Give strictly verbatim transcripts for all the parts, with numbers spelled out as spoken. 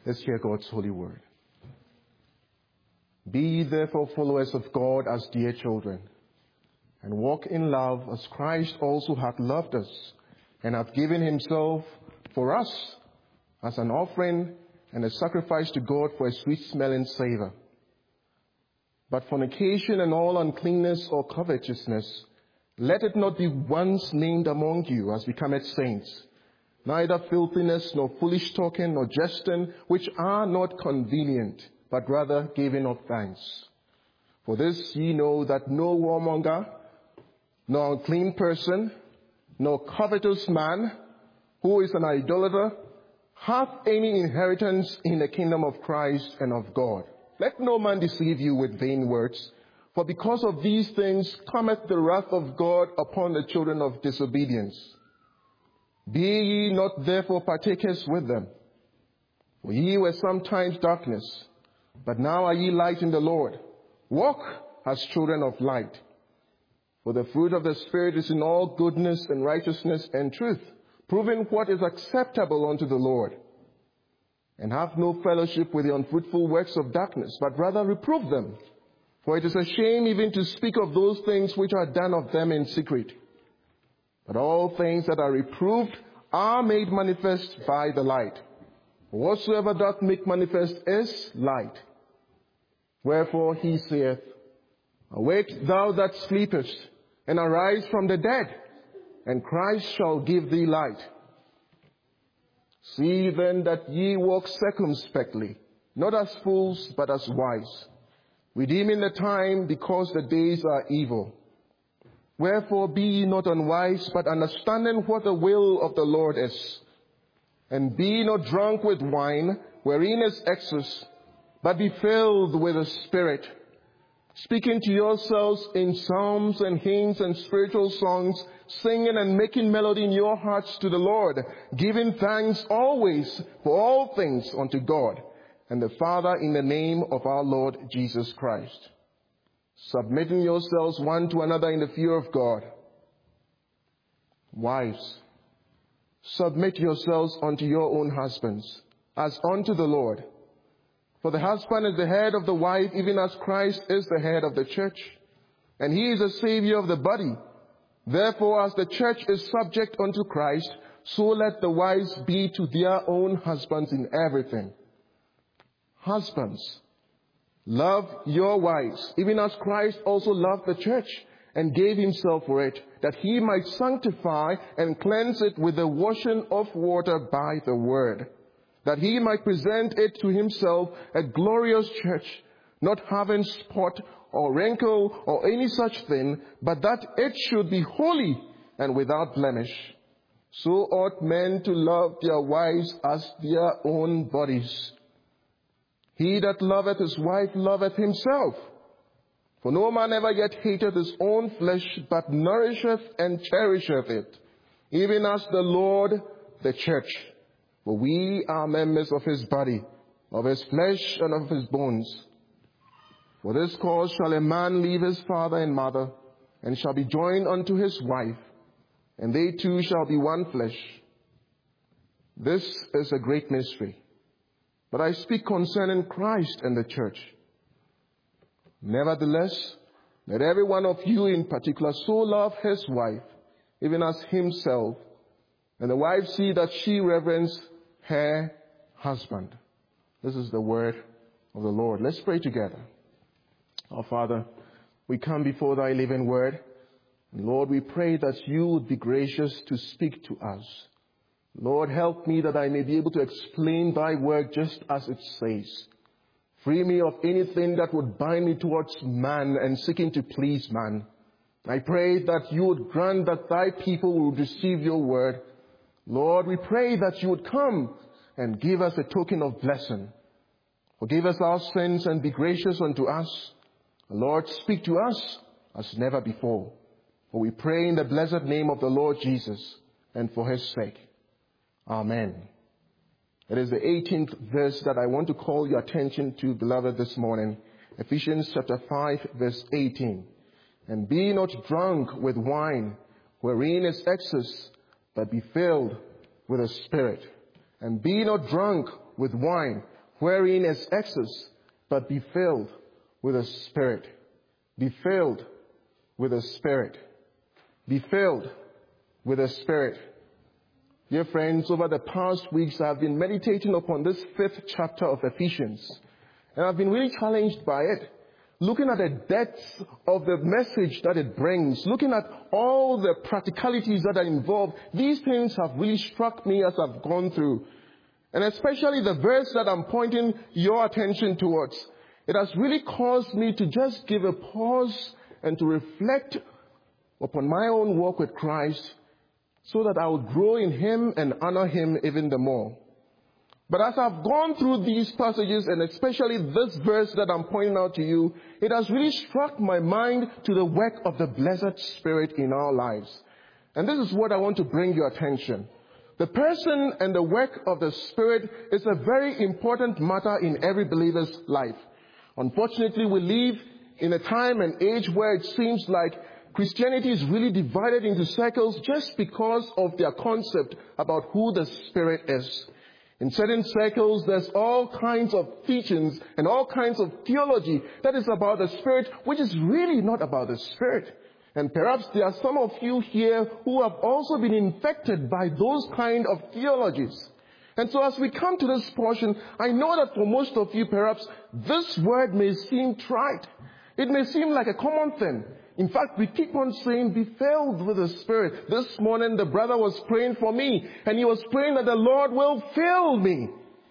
Let's hear God's holy word. Be ye therefore followers of God as dear children, and walk in love as Christ also hath loved us, and hath given himself for us as an offering and a sacrifice to God for a sweet-smelling savour. But fornication and all uncleanness or covetousness, let it not be once named among you as becometh saints, neither filthiness, nor foolish talking, nor jesting, which are not convenient, but rather giving of thanks. For this ye know that no whoremonger, nor unclean person, nor covetous man, who is an idolater, hath any inheritance in the kingdom of Christ and of God. Let no man deceive you with vain words, for because of these things cometh the wrath of God upon the children of disobedience. Be ye not therefore partakers with them. For ye were sometimes darkness, but now are ye light in the Lord. Walk as children of light. For the fruit of the Spirit is in all goodness and righteousness and truth, proving what is acceptable unto the Lord. And have no fellowship with the unfruitful works of darkness, but rather reprove them. For it is a shame even to speak of those things which are done of them in secret. But all things that are reproved are made manifest by the light. For whatsoever doth make manifest is light. Wherefore he saith, Awake thou that sleepest, and arise from the dead, and Christ shall give thee light. See then that ye walk circumspectly, not as fools, but as wise, redeeming the time, because the days are evil. Wherefore be ye not unwise, but understanding what the will of the Lord is. And be not drunk with wine, wherein is excess, but be filled with the Spirit, speaking to yourselves in psalms and hymns and spiritual songs, singing and making melody in your hearts to the Lord, giving thanks always for all things unto God and the Father in the name of our Lord Jesus Christ, submitting yourselves one to another in the fear of God. Wives, submit yourselves unto your own husbands, as unto the Lord. For the husband is the head of the wife, even as Christ is the head of the church, and he is the Savior of the body. Therefore, as the church is subject unto Christ, so let the wives be to their own husbands in everything. Husbands, love your wives, even as Christ also loved the church and gave himself for it, that he might sanctify and cleanse it with the washing of water by the word, that he might present it to himself a glorious church, not having spot or wrinkle or any such thing, but that it should be holy and without blemish. So ought men to love their wives as their own bodies. He that loveth his wife loveth himself. For no man ever yet hateth his own flesh, but nourisheth and cherisheth it, even as the Lord the church. For we are members of his body, of his flesh and of his bones. For this cause shall a man leave his father and mother, and shall be joined unto his wife, and they two shall be one flesh. This is a great mystery, but I speak concerning Christ and the church. Nevertheless, let every one of you in particular so love his wife, even as himself, and the wife see that she reverence her husband. This is the word of the Lord. Let's pray together. Our Father, we come before thy living word. And Lord, we pray that you would be gracious to speak to us. Lord, help me that I may be able to explain thy word just as it says. Free me of anything that would bind me towards man and seeking to please man. I pray that you would grant that thy people will receive your word. Lord, we pray that you would come and give us a token of blessing. Forgive us our sins and be gracious unto us. Lord, speak to us as never before. For we pray in the blessed name of the Lord Jesus and for his sake. Amen. It is the eighteenth verse that I want to call your attention to, beloved, this morning. Ephesians chapter five, verse eighteen. And be not drunk with wine, wherein is excess, but be filled with the Spirit. And be not drunk with wine, wherein is excess, but be filled with the Spirit. Be filled with the Spirit. Be filled with the Spirit. Dear friends, over the past weeks, I've been meditating upon this fifth chapter of Ephesians. And I've been really challenged by it. Looking at the depths of the message that it brings, looking at all the practicalities that are involved, these things have really struck me as I've gone through. And especially the verse that I'm pointing your attention towards. It has really caused me to just give a pause and to reflect upon my own walk with Christ so that I would grow in Him and honor Him even the more. But as I've gone through these passages, and especially this verse that I'm pointing out to you, it has really struck my mind to the work of the blessed Spirit in our lives. And this is what I want to bring your attention. The person and the work of the Spirit is a very important matter in every believer's life. Unfortunately, we live in a time and age where it seems like Christianity is really divided into circles just because of their concept about who the Spirit is. In certain circles, there's all kinds of teachings and all kinds of theology that is about the Spirit, which is really not about the Spirit. And perhaps there are some of you here who have also been infected by those kind of theologies. And so as we come to this portion, I know that for most of you, perhaps this word may seem trite. It may seem like a common thing. In fact, we keep on saying, be filled with the Spirit. This morning, the brother was praying for me, and he was praying that the Lord will fill me.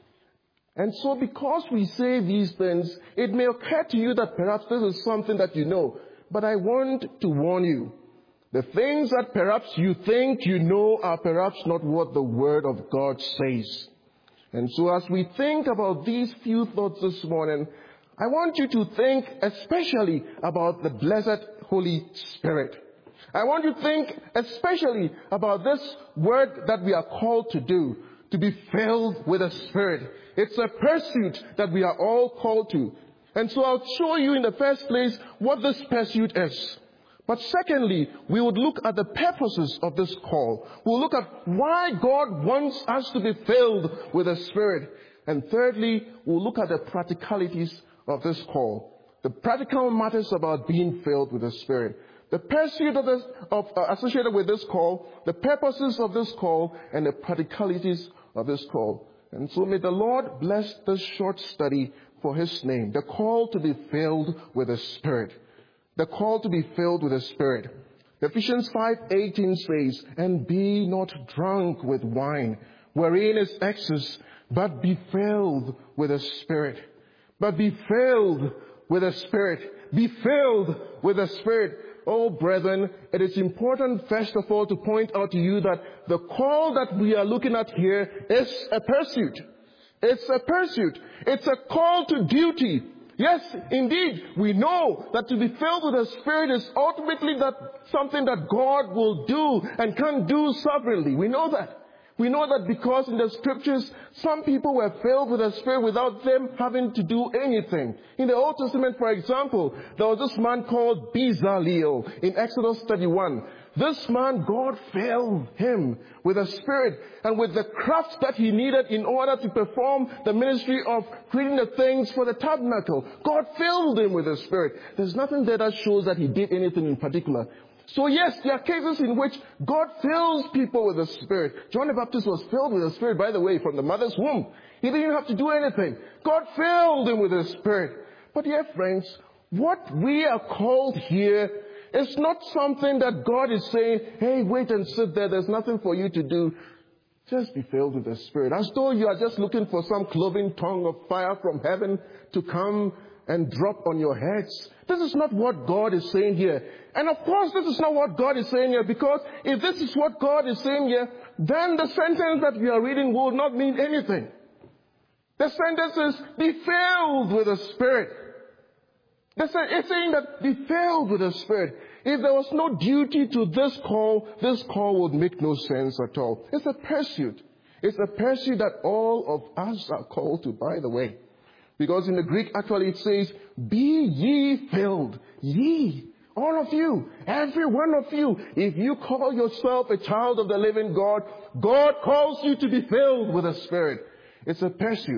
And so because we say these things, it may occur to you that perhaps this is something that you know. But I want to warn you, the things that perhaps you think you know are perhaps not what the Word of God says. And so as we think about these few thoughts this morning, I want you to think especially about the blessed Holy Spirit. I want you to think especially about this word that we are called to do, to be filled with the Spirit. It's a pursuit that we are all called to. And so I'll show you in the first place what this pursuit is. But secondly, we would look at the purposes of this call. We'll look at why God wants us to be filled with the Spirit. And thirdly, we'll look at the practicalities of this call. The practical matters about being filled with the Spirit. The pursuit of, this, of uh, associated with this call, the purposes of this call, and the practicalities of this call. And so may the Lord bless this short study for His name. The call to be filled with the Spirit. The call to be filled with the Spirit. Ephesians five eighteen says, and be not drunk with wine, wherein is excess, but be filled with the Spirit. But be filled with the Spirit. Be filled with the Spirit. Oh, brethren, it is important, first of all, to point out to you that the call that we are looking at here is a pursuit. It's a pursuit. It's a call to duty. Yes, indeed, we know that to be filled with the Spirit is ultimately that something that God will do and can do sovereignly. We know that. We know that because in the Scriptures, some people were filled with the Spirit without them having to do anything. In the Old Testament, for example, there was this man called Bezaleel in Exodus thirty-one. This man, God filled him with the Spirit and with the craft that he needed in order to perform the ministry of creating the things for the tabernacle. God filled him with the Spirit. There's nothing there that shows that he did anything in particular. So yes, there are cases in which God fills people with the Spirit. John the Baptist was filled with the Spirit, by the way, from the mother's womb. He didn't have to do anything. God filled him with the Spirit. But dear friends, what we are called here is not something that God is saying, hey, wait and sit there, there's nothing for you to do. Just be filled with the Spirit. As though you are just looking for some cloven tongue of fire from heaven to come and drop on your heads. This is not what God is saying here. And of course, this is not what God is saying here, because if this is what God is saying here, then the sentence that we are reading will not mean anything. The sentence is, be filled with the Spirit. It's saying that be filled with the Spirit. If there was no duty to this call, this call would make no sense at all. It's a pursuit. It's a pursuit that all of us are called to, by the way. Because in the Greek, actually, it says, be ye filled. Ye. All of you. Every one of you. If you call yourself a child of the living God, God calls you to be filled with the Spirit. It's a pursuit.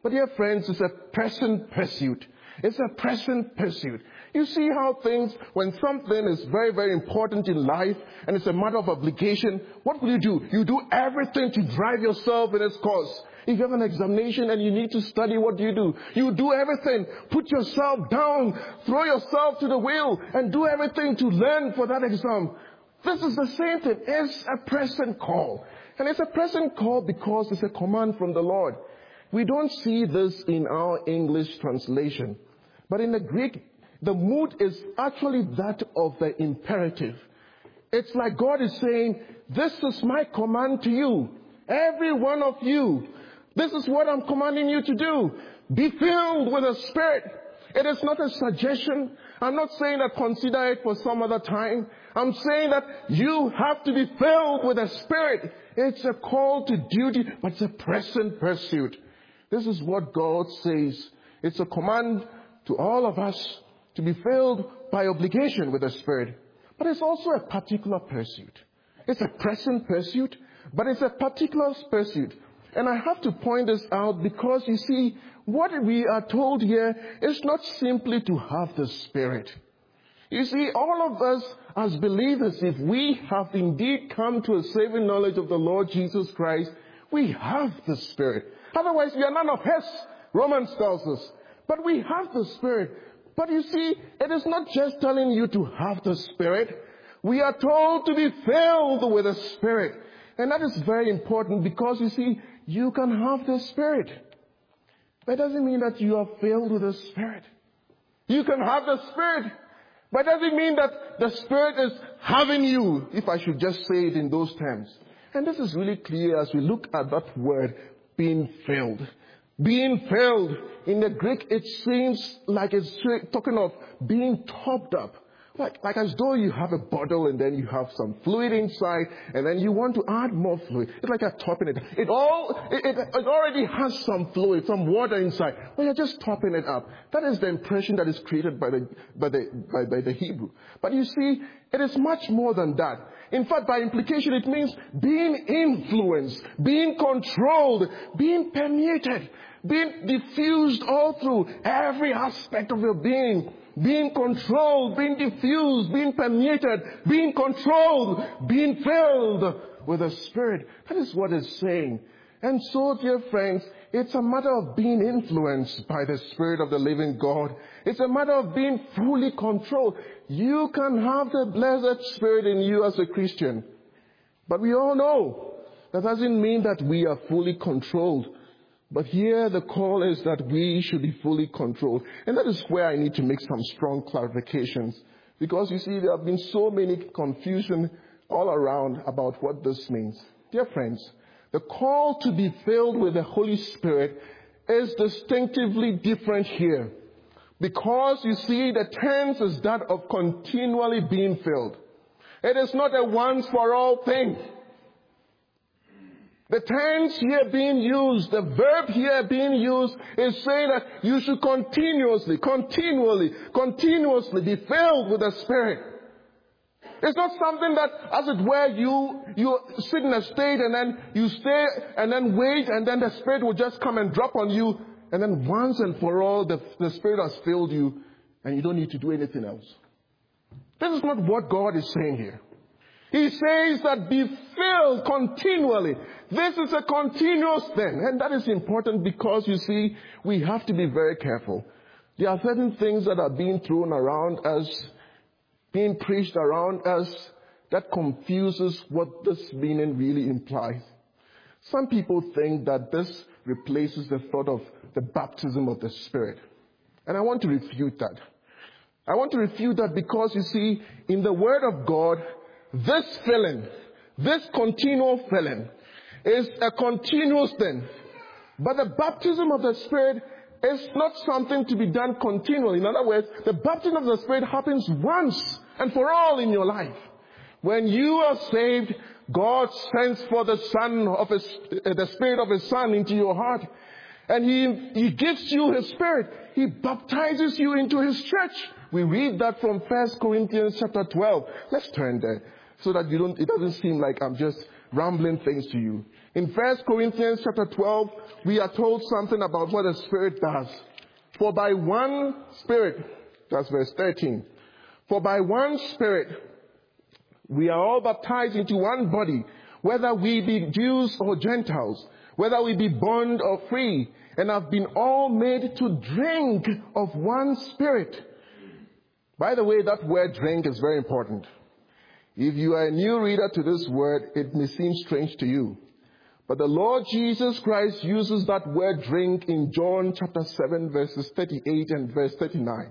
But dear friends, it's a present pursuit. It's a present pursuit. You see how things, when something is very, very important in life and it's a matter of obligation, what will you do? You do everything to drive yourself in its course. If you have an examination and you need to study, what do you do? You do everything. Put yourself down. Throw yourself to the wheel and do everything to learn for that exam. This is the same thing. It's a present call. And it's a present call because it's a command from the Lord. We don't see this in our English translation. But in the Greek, the mood is actually that of the imperative. It's like God is saying, this is my command to you. Every one of you. This is what I'm commanding you to do. Be filled with the Spirit. It is not a suggestion. I'm not saying that consider it for some other time. I'm saying that you have to be filled with the Spirit. It's a call to duty, but it's a present pursuit. This is what God says. It's a command to all of us to be filled by obligation with the Spirit. But it's also a particular pursuit. It's a present pursuit, but it's a particular pursuit. And I have to point this out because, you see, what we are told here is not simply to have the Spirit. You see, all of us as believers, if we have indeed come to a saving knowledge of the Lord Jesus Christ, we have the Spirit. Otherwise, we are none of His, Romans tells us. But we have the Spirit. But you see, it is not just telling you to have the Spirit. We are told to be filled with the Spirit. And that is very important because, you see, you can have the Spirit. That doesn't mean that you are filled with the Spirit. You can have the Spirit, but it doesn't mean that the Spirit is having you, if I should just say it in those terms. And this is really clear as we look at that word, being filled. Being filled. In the Greek, it seems like it's talking of being topped up. Like, like as though you have a bottle and then you have some fluid inside and then you want to add more fluid. It's like you're topping it. It all, it, it, it already has some fluid, some water inside. But you're just topping it up. That is the impression that is created by the, by the, by, by the Hebrew. But you see, it is much more than that. In fact, by implication, it means being influenced, being controlled, being permeated, being diffused all through every aspect of your being. Being controlled, being diffused, being permeated, being controlled, being filled with the Spirit. That is what it's saying. And so, dear friends, it's a matter of being influenced by the Spirit of the living God. It's a matter of being fully controlled. You can have the blessed Spirit in you as a Christian. But we all know that doesn't mean that we are fully controlled. But here the call is that we should be fully controlled. And that is where I need to make some strong clarifications. Because you see, there have been so many confusion all around about what this means. Dear friends, the call to be filled with the Holy Spirit is distinctively different here. Because you see, the tense is that of continually being filled. It is not a once for all thing. The tense here being used, the verb here being used is saying that you should continuously, continually, continuously be filled with the Spirit. It's not something that, as it were, you, you sit in a state and then you stay and then wait and then the Spirit will just come and drop on you and then once and for all the, the Spirit has filled you and you don't need to do anything else. This is not what God is saying here. He says that be filled continually. This is a continuous thing. And that is important because, you see, we have to be very careful. There are certain things that are being thrown around us, being preached around us, that confuses what this meaning really implies. Some people think that this replaces the thought of the baptism of the Spirit. And I want to refute that. I want to refute that because, you see, in the Word of God, this filling, this continual filling, is a continuous thing. But the baptism of the Spirit is not something to be done continually. In other words, the baptism of the Spirit happens once and for all in your life. When you are saved, God sends for the Son of His, uh, the Spirit of His Son into your heart. And He, He gives you His Spirit. He baptizes you into His church. We read that from First Corinthians chapter twelve. Let's turn there so that you don't, it doesn't seem like I'm just rambling things to you. In First Corinthians chapter twelve, we are told something about what the Spirit does. For by one Spirit, that's verse thirteen, for by one Spirit we are all baptized into one body, whether we be Jews or Gentiles, whether we be bond or free, and have been all made to drink of one Spirit. By the way, that word drink is very important. If you are a new reader to this word, it may seem strange to you. But the Lord Jesus Christ uses that word drink in John chapter seven, verses thirty-eight and verse thirty-nine.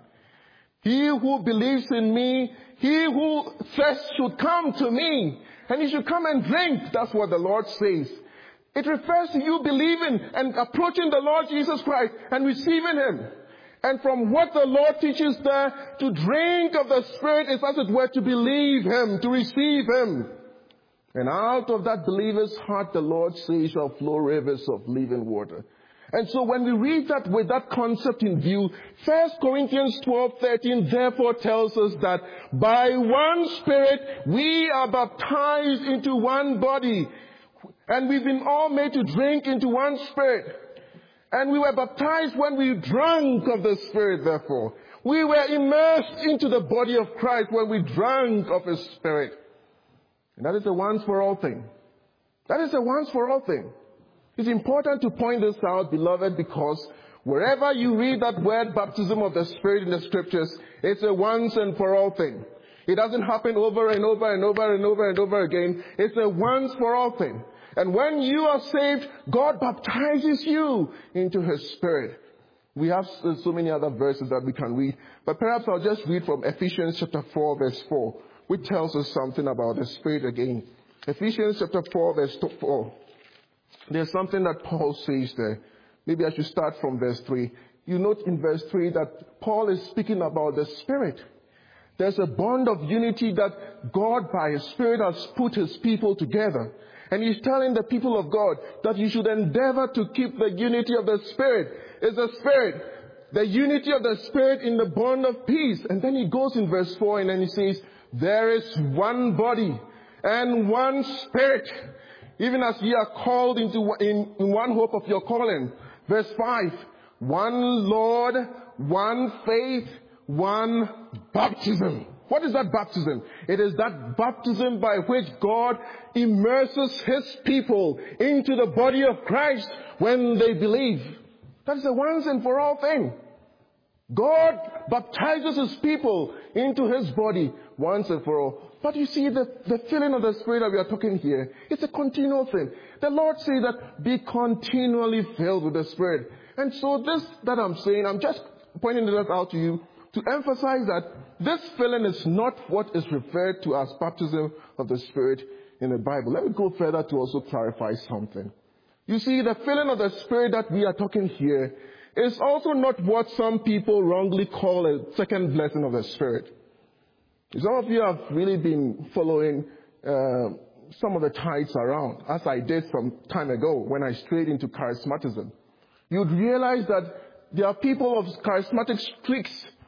He who believes in me, he who thirsts should come to me, and he should come and drink. That's what the Lord says. It refers to you believing and approaching the Lord Jesus Christ and receiving Him. And from what the Lord teaches there, to drink of the Spirit is as it were to believe Him, to receive Him. And out of that believer's heart, the Lord says, shall flow rivers of living water. And so when we read that with that concept in view, First Corinthians twelve thirteen therefore tells us that by one Spirit we are baptized into one body. And we've been all made to drink into one Spirit. And we were baptized when we drank of the Spirit, therefore. We were immersed into the body of Christ when we drank of His Spirit. And that is a once for all thing. That is a once for all thing. It's important to point this out, beloved, because wherever you read that word baptism of the Spirit in the Scriptures, it's a once and for all thing. It doesn't happen over and over and over and over and over again. It's a once for all thing. And when you are saved, God baptizes you into His Spirit. We have so many other verses that we can read, but perhaps I'll just read from Ephesians chapter four, verse four, which tells us something about the Spirit again. Ephesians chapter four, verse four. There's something that Paul says there. Maybe I should start from verse three. You note in verse three that Paul is speaking about the Spirit. There's a bond of unity that God by His Spirit has put His people together. And He's telling the people of God that you should endeavor to keep the unity of the Spirit. It's the Spirit. The unity of the Spirit in the bond of peace. And then he goes in verse four and then he says, there is one body and one Spirit, even as ye are called into in, in one hope of your calling. Verse five, one Lord, one faith, one baptism. What is that baptism? It is that baptism by which God immerses His people into the body of Christ when they believe. That is a once and for all thing. God baptizes His people into His body once and for all. But you see, the, the filling of the Spirit that we are talking here, it's a continual thing. The Lord says that be continually filled with the Spirit. And so this that I'm saying, I'm just pointing this out to you to emphasize that this filling is not what is referred to as baptism of the Spirit in the Bible. Let me go further to also clarify something. You see, the filling of the Spirit that we are talking here is also not what some people wrongly call a second blessing of the Spirit. Some of you have really been following uh, some of the tithes around, as I did some time ago when I strayed into charismatism. You'd realize that there are people of charismatic streaks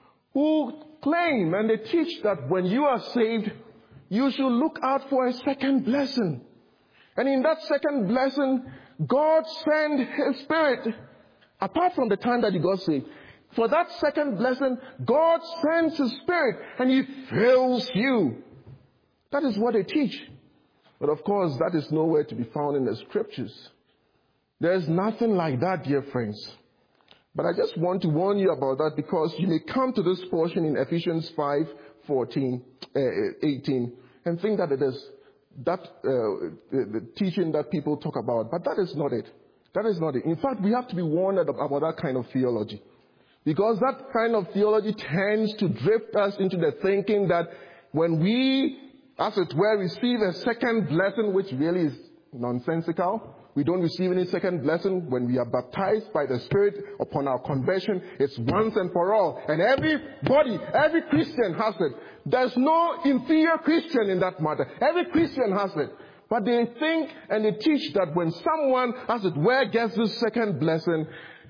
who claim and they teach that when you are saved, you should look out for a second blessing. And in that second blessing, God sent His Spirit. Apart from the time that you got saved, for that second blessing, God sends His Spirit and He fills you. That is what they teach. But of course, that is nowhere to be found in the Scriptures. There is nothing like that, dear friends. But I just want to warn you about that because you may come to this portion in Ephesians five, fourteen, eighteen and think that it is that uh, the, the teaching that people talk about. But that is not it. That is not it. In fact, we have to be warned about that kind of theology. Because that kind of theology tends to drift us into the thinking that when we, as it were, receive a second blessing, which really is nonsensical, we don't receive any second blessing when we are baptized by the Spirit upon our conversion. It's once and for all. And everybody, every Christian has it. There's no inferior Christian in that matter. Every Christian has it. But they think and they teach that when someone, as it were, gets this second blessing,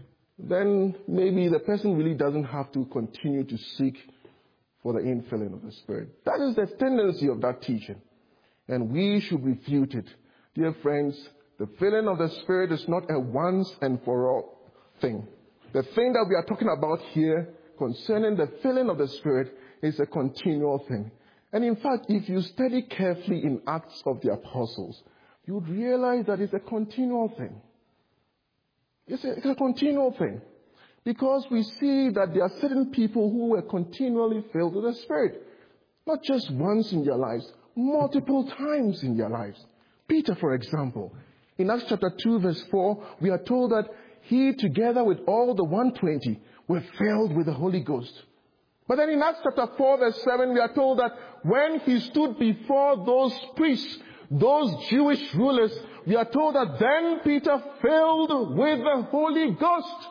then maybe the person really doesn't have to continue to seek for the infilling of the Spirit. That is the tendency of that teaching. And we should refute it. Dear friends, the filling of the Spirit is not a once and for all thing. The thing that we are talking about here concerning the filling of the Spirit is a continual thing. And in fact, if you study carefully in Acts of the Apostles, you would realize that it's a continual thing. It's a, it's a continual thing. Because we see that there are certain people who were continually filled with the Spirit. Not just once in their lives, multiple times in their lives. Peter, for example, in Acts chapter two, verse four, we are told that he, together with all the one hundred twenty, were filled with the Holy Ghost. But then in Acts chapter four, verse seven, we are told that when he stood before those priests, those Jewish rulers, we are told that then Peter filled with the Holy Ghost.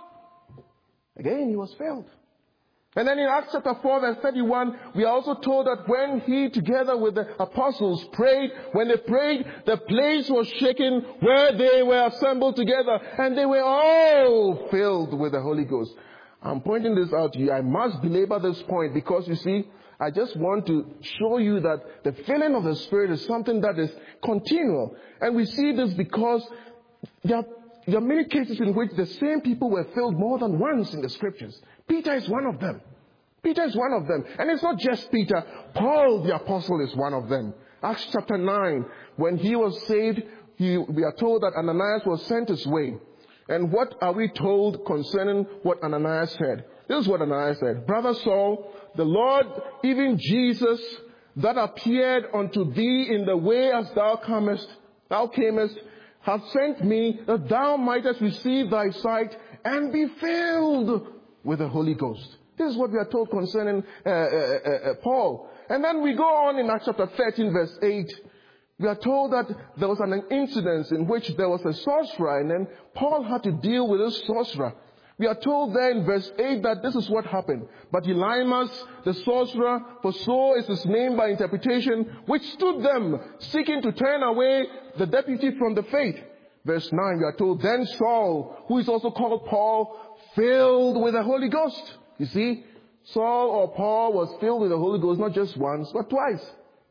Again, he was filled. And then in Acts chapter four, verse thirty-one, we are also told that when he, together with the apostles, prayed, when they prayed, the place was shaken where they were assembled together, and they were all filled with the Holy Ghost. I'm pointing this out to you. I must belabor this point because, you see, I just want to show you that the filling of the Spirit is something that is continual. And we see this because there are, there are many cases in which the same people were filled more than once in the Scriptures. Peter is one of them. Peter is one of them. And it's not just Peter. Paul the Apostle is one of them. Acts chapter nine, when he was saved, he, we are told that Ananias was sent his way. And what are we told concerning what Ananias said? This is what Ananias said. Brother Saul, the Lord, even Jesus, that appeared unto thee in the way as thou comest, thou camest, hath sent me that thou mightest receive thy sight and be filled with the Holy Ghost. This is what we are told concerning uh, uh, uh, uh, Paul. And then we go on in Acts chapter thirteen, verse eight. We are told that there was an incident in which there was a sorcerer, and then Paul had to deal with this sorcerer. We are told there in verse eight that this is what happened. But Elymas, the sorcerer, for so is his name by interpretation, withstood them, seeking to turn away the deputy from the faith. Verse nine, we are told, then Saul, who is also called Paul, filled with the Holy Ghost. You see, Saul or Paul was filled with the Holy Ghost not just once, but twice.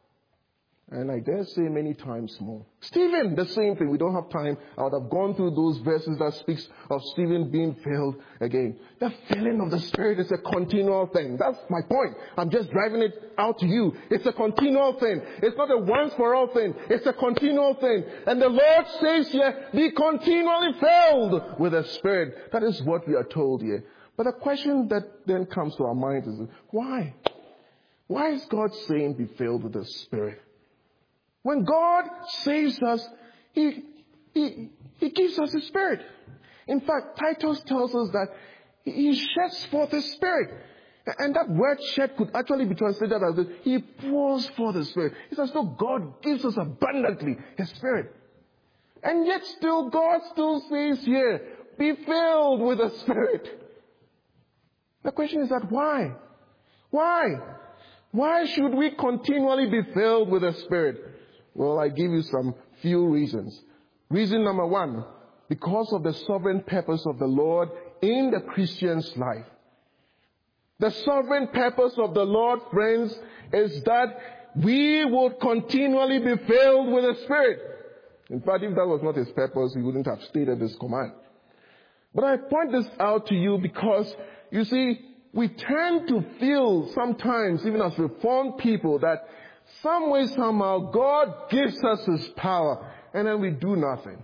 And I dare say many times more. Stephen, the same thing. We don't have time. I would have gone through those verses that speaks of Stephen being filled again. The filling of the Spirit is a continual thing. That's my point. I'm just driving it out to you. It's a continual thing. It's not a once for all thing. It's a continual thing. And the Lord says here, be continually filled with the Spirit. That is what we are told here. But the question that then comes to our mind is, why? Why is God saying be filled with the Spirit? When God saves us, He, He, He gives us His Spirit. In fact, Titus tells us that He sheds forth His Spirit. And that word shed could actually be translated as this. He pours forth His Spirit. It's as though God gives us abundantly His Spirit. And yet still, God still says here, be filled with the Spirit. The question is that why? Why? Why should we continually be filled with the Spirit? Well, I give you some few reasons. Reason number one, because of the sovereign purpose of the Lord in the Christian's life. The sovereign purpose of the Lord, friends, is that we would continually be filled with the Spirit. In fact, if that was not His purpose, He wouldn't have stated this command. But I point this out to you because, you see, we tend to feel sometimes, even as Reformed people, that some way, somehow, God gives us His power, and then we do nothing.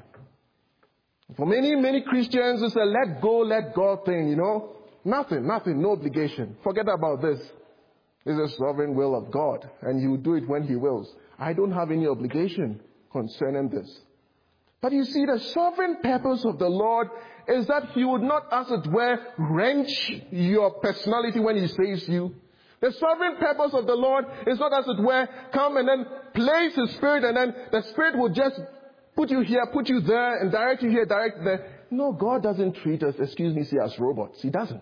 For many, many Christians, it's a let go, let God thing, you know. Nothing, nothing, no obligation. Forget about this. It's the sovereign will of God, and He will do it when He wills. I don't have any obligation concerning this. But you see, the sovereign purpose of the Lord is that He would not, as it were, wrench your personality when He saves you. The sovereign purpose of the Lord is not, as it were, come and then place His Spirit, and then the Spirit will just put you here, put you there, and direct you here, direct you there. No, God doesn't treat us, excuse me, see, as robots. He doesn't.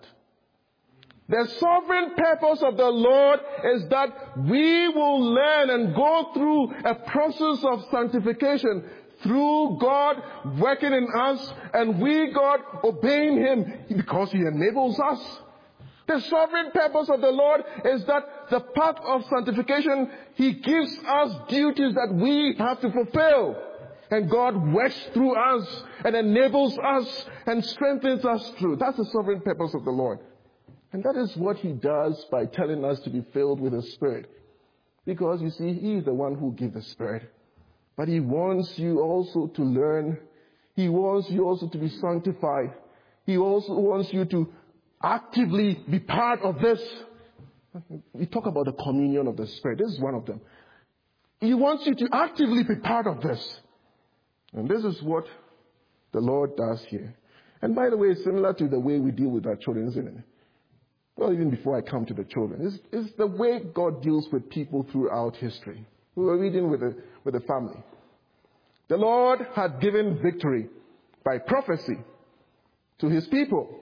The sovereign purpose of the Lord is that we will learn and go through a process of sanctification through God working in us, and we, God, obeying Him because He enables us. The sovereign purpose of the Lord is that the path of sanctification, He gives us duties that we have to fulfill. And God works through us and enables us and strengthens us through. That's the sovereign purpose of the Lord. And that is what He does by telling us to be filled with the Spirit. Because, you see, He is the one who gives the Spirit. But He wants you also to learn. He wants you also to be sanctified. He also wants you to actively be part of this. We talk about the communion of the Spirit. This is one of them. He wants you to actively be part of this. And this is what the Lord does here. And by the way, it's similar to the way we deal with our children, isn't it? Well, even before I come to the children, it's, it's the way God deals with people throughout history. We were reading with the, with the family. The Lord had given victory by prophecy to His people.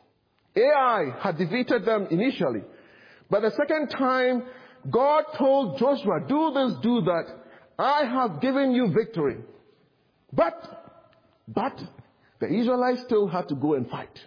Ai had defeated them initially. But the second time, God told Joshua, do this, do that. I have given you victory. But, but, the Israelites still had to go and fight.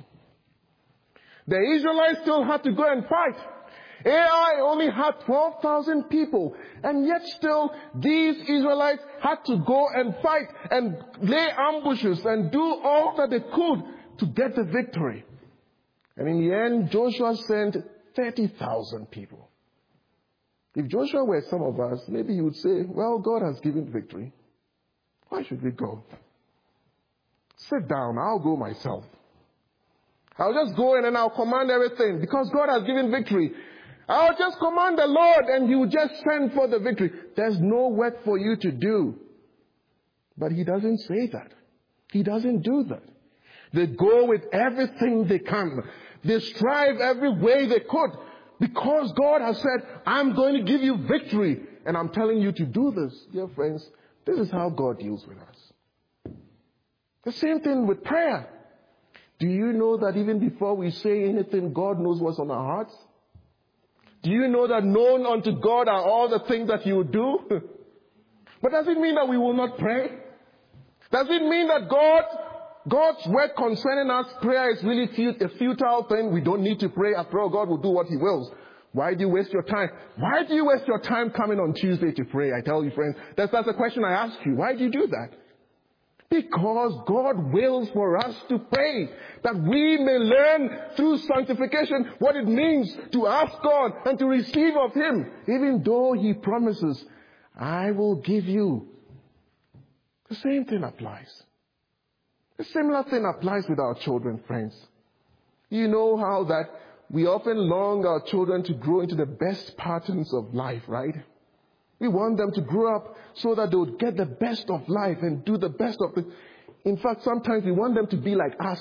The Israelites still had to go and fight. Ai only had twelve thousand people. And yet still, these Israelites had to go and fight and lay ambushes and do all that they could to get the victory. And in the end, Joshua sent thirty thousand people. If Joshua were some of us, maybe he would say, well, God has given victory. Why should we go? Sit down, I'll go myself. I'll just go and then I'll command everything because God has given victory. I'll just command the Lord and He will just send for the victory. There's no work for you to do. But He doesn't say that. He doesn't do that. They go with everything they can. They strive every way they could because God has said, I'm going to give you victory. And I'm telling you to do this. Dear friends, this is how God deals with us. The same thing with prayer. Do you know that even before we say anything, God knows what's on our hearts? Do you know that known unto God are all the things that He will do? But does it mean that we will not pray? Does it mean that God, God's work concerning us, prayer is really a futile thing? We don't need to pray. After all, God will do what He wills. Why do you waste your time? Why do you waste your time coming on Tuesday to pray? I tell you, friends, that's, that's the question I ask you. Why do you do that? Because God wills for us to pray, that we may learn through sanctification what it means to ask God and to receive of Him, even though He promises, I will give you. The same thing applies. The similar thing applies with our children, friends. You know how that we often long our children to grow into the best patterns of life, right? We want them to grow up so that they would get the best of life and do the best of it. In fact, sometimes we want them to be like us.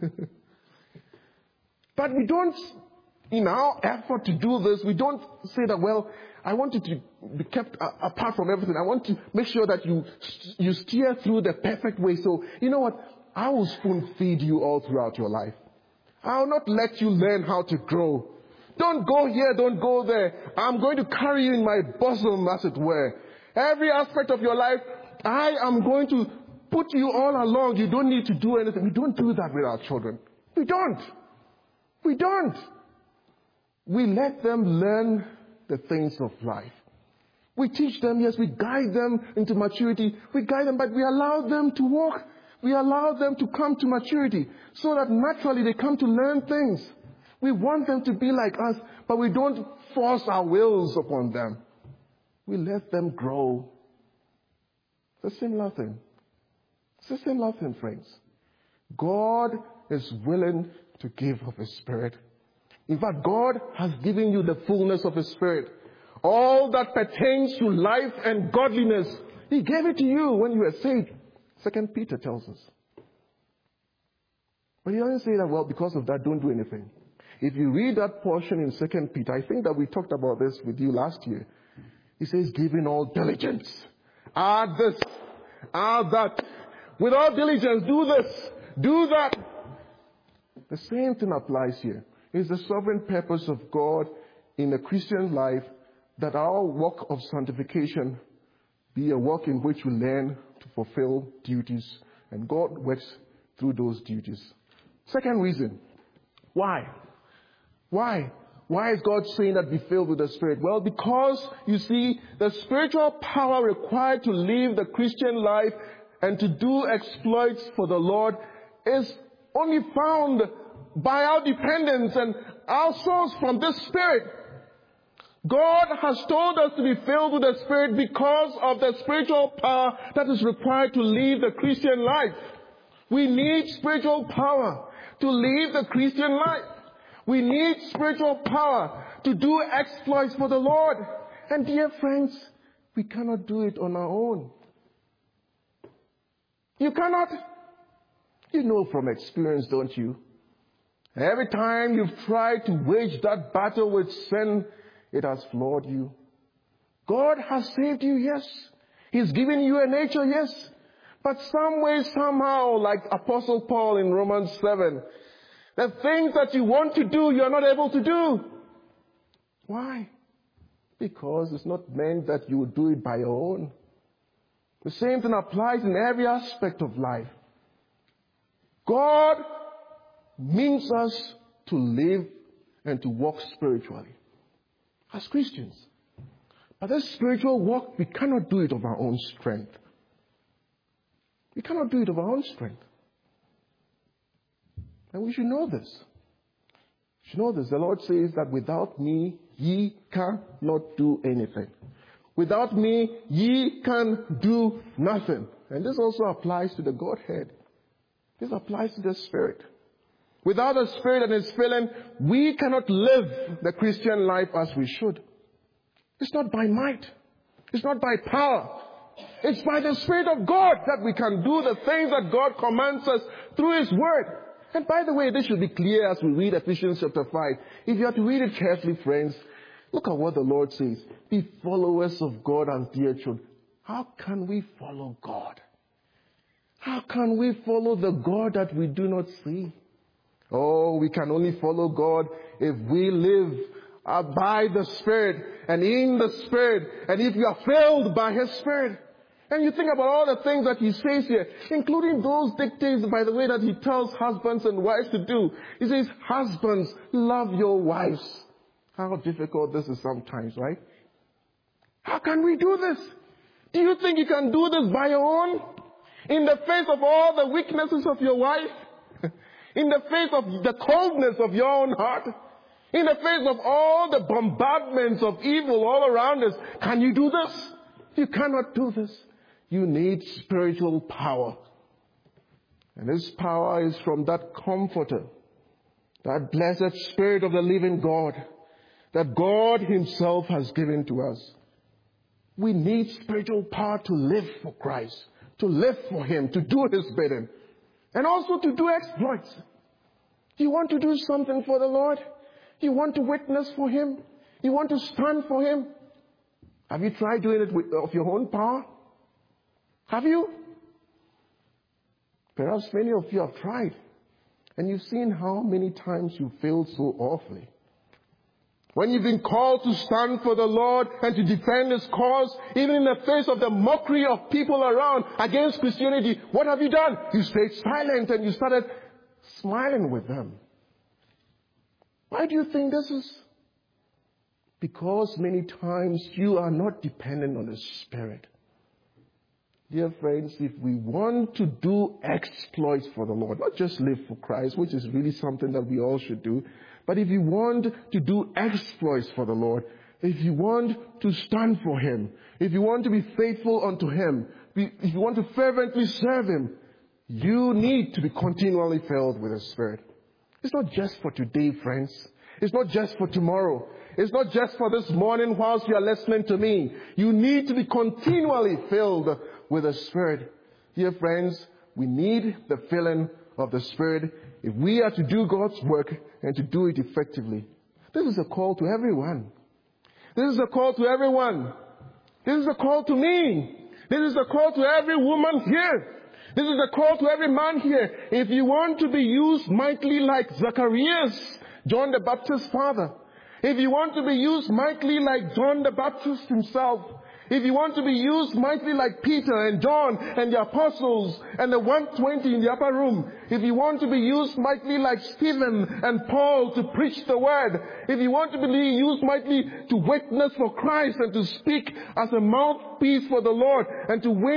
But we don't, in our effort to do this, we don't say that, well, I want you to be kept a- apart from everything. I want to make sure that you, you steer through the perfect way. So, you know what? I will spoon feed you all throughout your life. I'll not let you learn how to grow. Don't go here, don't go there. I'm going to carry you in my bosom, as it were. Every aspect of your life, I am going to put you all along. You don't need to do anything. We don't do that with our children. We don't. We don't. We let them learn the things of life. We teach them, yes, we guide them into maturity. We guide them, but we allow them to walk. We allow them to come to maturity so that naturally they come to learn things. We want them to be like us, but we don't force our wills upon them. We let them grow. It's a similar thing. It's a similar thing, friends. God is willing to give of His Spirit. In fact, God has given you the fullness of His Spirit. All that pertains to life and godliness, He gave it to you when you were saved. Second Peter tells us. But He doesn't say that, well, because of that, don't do anything. If you read that portion in Second Peter, I think that we talked about this with you last year. He says, give in all diligence. Add this, add that. With all diligence, do this, do that. The same thing applies here. It's the sovereign purpose of God in the Christian life that our walk of sanctification be a walk in which we learn to fulfill duties, and God works through those duties. Second reason. Why? Why? Why is God saying that be filled with the Spirit? Well, because, you see, the spiritual power required to live the Christian life and to do exploits for the Lord is only found by our dependence and our source from this Spirit. God has told us to be filled with the Spirit because of the spiritual power that is required to live the Christian life. We need spiritual power to live the Christian life. We need spiritual power to do exploits for the Lord. And dear friends, we cannot do it on our own. You cannot. You know from experience, don't you? Every time you've tried to wage that battle with sin, it has flawed you. God has saved you, yes. He's given you a nature, yes. But some way, somehow, like Apostle Paul in Romans seven, the things that you want to do, you are not able to do. Why? Because it's not meant that you will do it by your own. The same thing applies in every aspect of life. God means us to live and to walk spiritually as Christians. But this spiritual walk, we cannot do it of our own strength. We cannot do it of our own strength. And we should know this. We should know this. The Lord says that without me, ye cannot do anything. Without me, ye can do nothing. And this also applies to the Godhead. This applies to the Spirit. Without the Spirit and His filling, we cannot live the Christian life as we should. It's not by might. It's not by power. It's by the Spirit of God that we can do the things that God commands us through His Word. And by the way, this should be clear as we read Ephesians chapter five. If you have to read it carefully, friends, look at what the Lord says. Be followers of God and dear children. How can we follow God? How can we follow the God that we do not see? Oh, we can only follow God if we live uh, by the Spirit and in the Spirit, and if you are filled by His Spirit. And you think about all the things that He says here, including those dictates, by the way, that He tells husbands and wives to do. He says, husbands, love your wives. How difficult this is sometimes, right? How can we do this? Do you think you can do this by your own? In the face of all the weaknesses of your wife? In the face of the coldness of your own heart? In the face of all the bombardments of evil all around us? Can you do this? You cannot do this. You need spiritual power. And this power is from that Comforter, that blessed Spirit of the living God, that God Himself has given to us. We need spiritual power to live for Christ, to live for Him, to do His bidding, and also to do exploits. You want to do something for the Lord? You want to witness for Him? You want to stand for Him? Have you tried doing it with, of your own power? Have you? Perhaps many of you have tried, and you've seen how many times you failed so awfully. When you've been called to stand for the Lord and to defend His cause, even in the face of the mockery of people around against Christianity, what have you done? You stayed silent and you started smiling with them. Why do you think this is? Because many times you are not dependent on the Spirit. Dear friends, if we want to do exploits for the Lord, not just live for Christ, which is really something that we all should do, but if you want to do exploits for the Lord, if you want to stand for Him, if you want to be faithful unto Him, if you want to fervently serve Him, you need to be continually filled with the Spirit. It's not just for today, friends. It's not just for tomorrow. It's not just for this morning whilst you are listening to me. You need to be continually filled with the Spirit. Dear friends, we need the filling of the Spirit if we are to do God's work and to do it effectively. This is a call to everyone. This is a call to everyone. This is a call to me. This is a call to every woman here. This is a call to every man here. If you want to be used mightily like Zacharias, John the Baptist's father, if you want to be used mightily like John the Baptist himself, if you want to be used mightily like Peter and John and the apostles and the one hundred twenty in the upper room, if you want to be used mightily like Stephen and Paul to preach the word, if you want to be used mightily to witness for Christ and to speak as a mouthpiece for the Lord and to win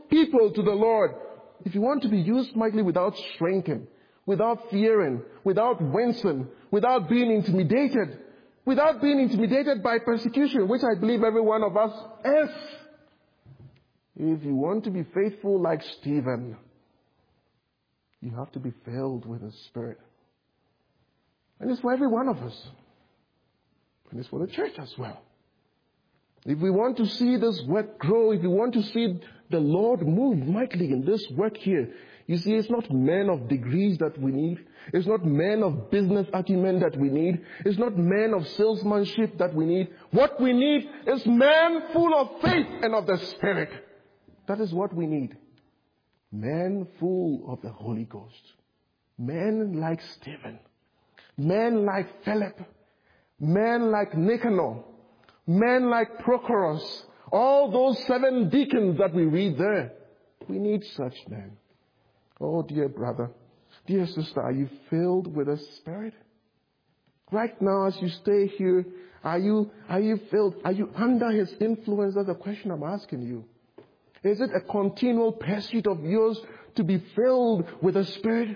people to the Lord, if you want to be used mightily without shrinking, without fearing, without wincing, without being intimidated, without being intimidated by persecution, which I believe every one of us is. If you want to be faithful like Stephen, you have to be filled with the Spirit. And it's for every one of us. And it's for the church as well. If we want to see this work grow, if we want to see the Lord move mightily in this work here, you see, it's not men of degrees that we need. It's not men of business acumen that we need. It's not men of salesmanship that we need. What we need is men full of faith and of the Spirit. That is what we need. Men full of the Holy Ghost. Men like Stephen. Men like Philip. Men like Nicanor. Men like Prochorus. All those seven deacons that we read there. We need such men. Oh, dear brother, dear sister, are you filled with the Spirit? Right now, as you stay here, are you, are you filled? Are you under His influence? That's the question I'm asking you. Is it a continual pursuit of yours to be filled with the Spirit?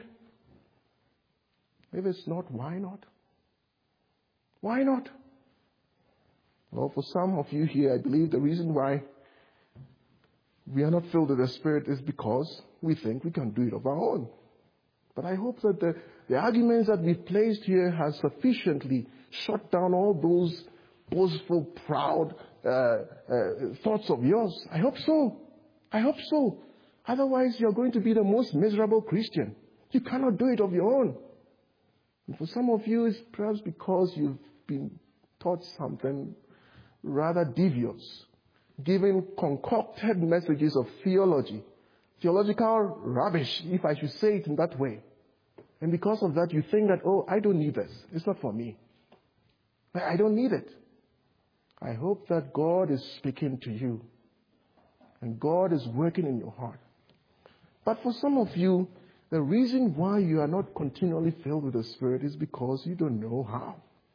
If it's not, why not? Why not? Well, for some of you here, I believe the reason why we are not filled with the Spirit is because we think we can do it of our own. But I hope that the, the arguments that we've placed here has sufficiently shut down all those boastful, proud uh, uh, thoughts of yours. I hope so. I hope so. Otherwise, you're going to be the most miserable Christian. You cannot do it of your own. And for some of you, it's perhaps because you've been taught something rather devious, giving concocted messages of theology, theological rubbish, if I should say it in that way. And because of that, you think that, oh, I don't need this. It's not for me. I don't need it. I hope that God is speaking to you. And God is working in your heart. But for some of you, the reason why you are not continually filled with the Spirit is because you don't know how.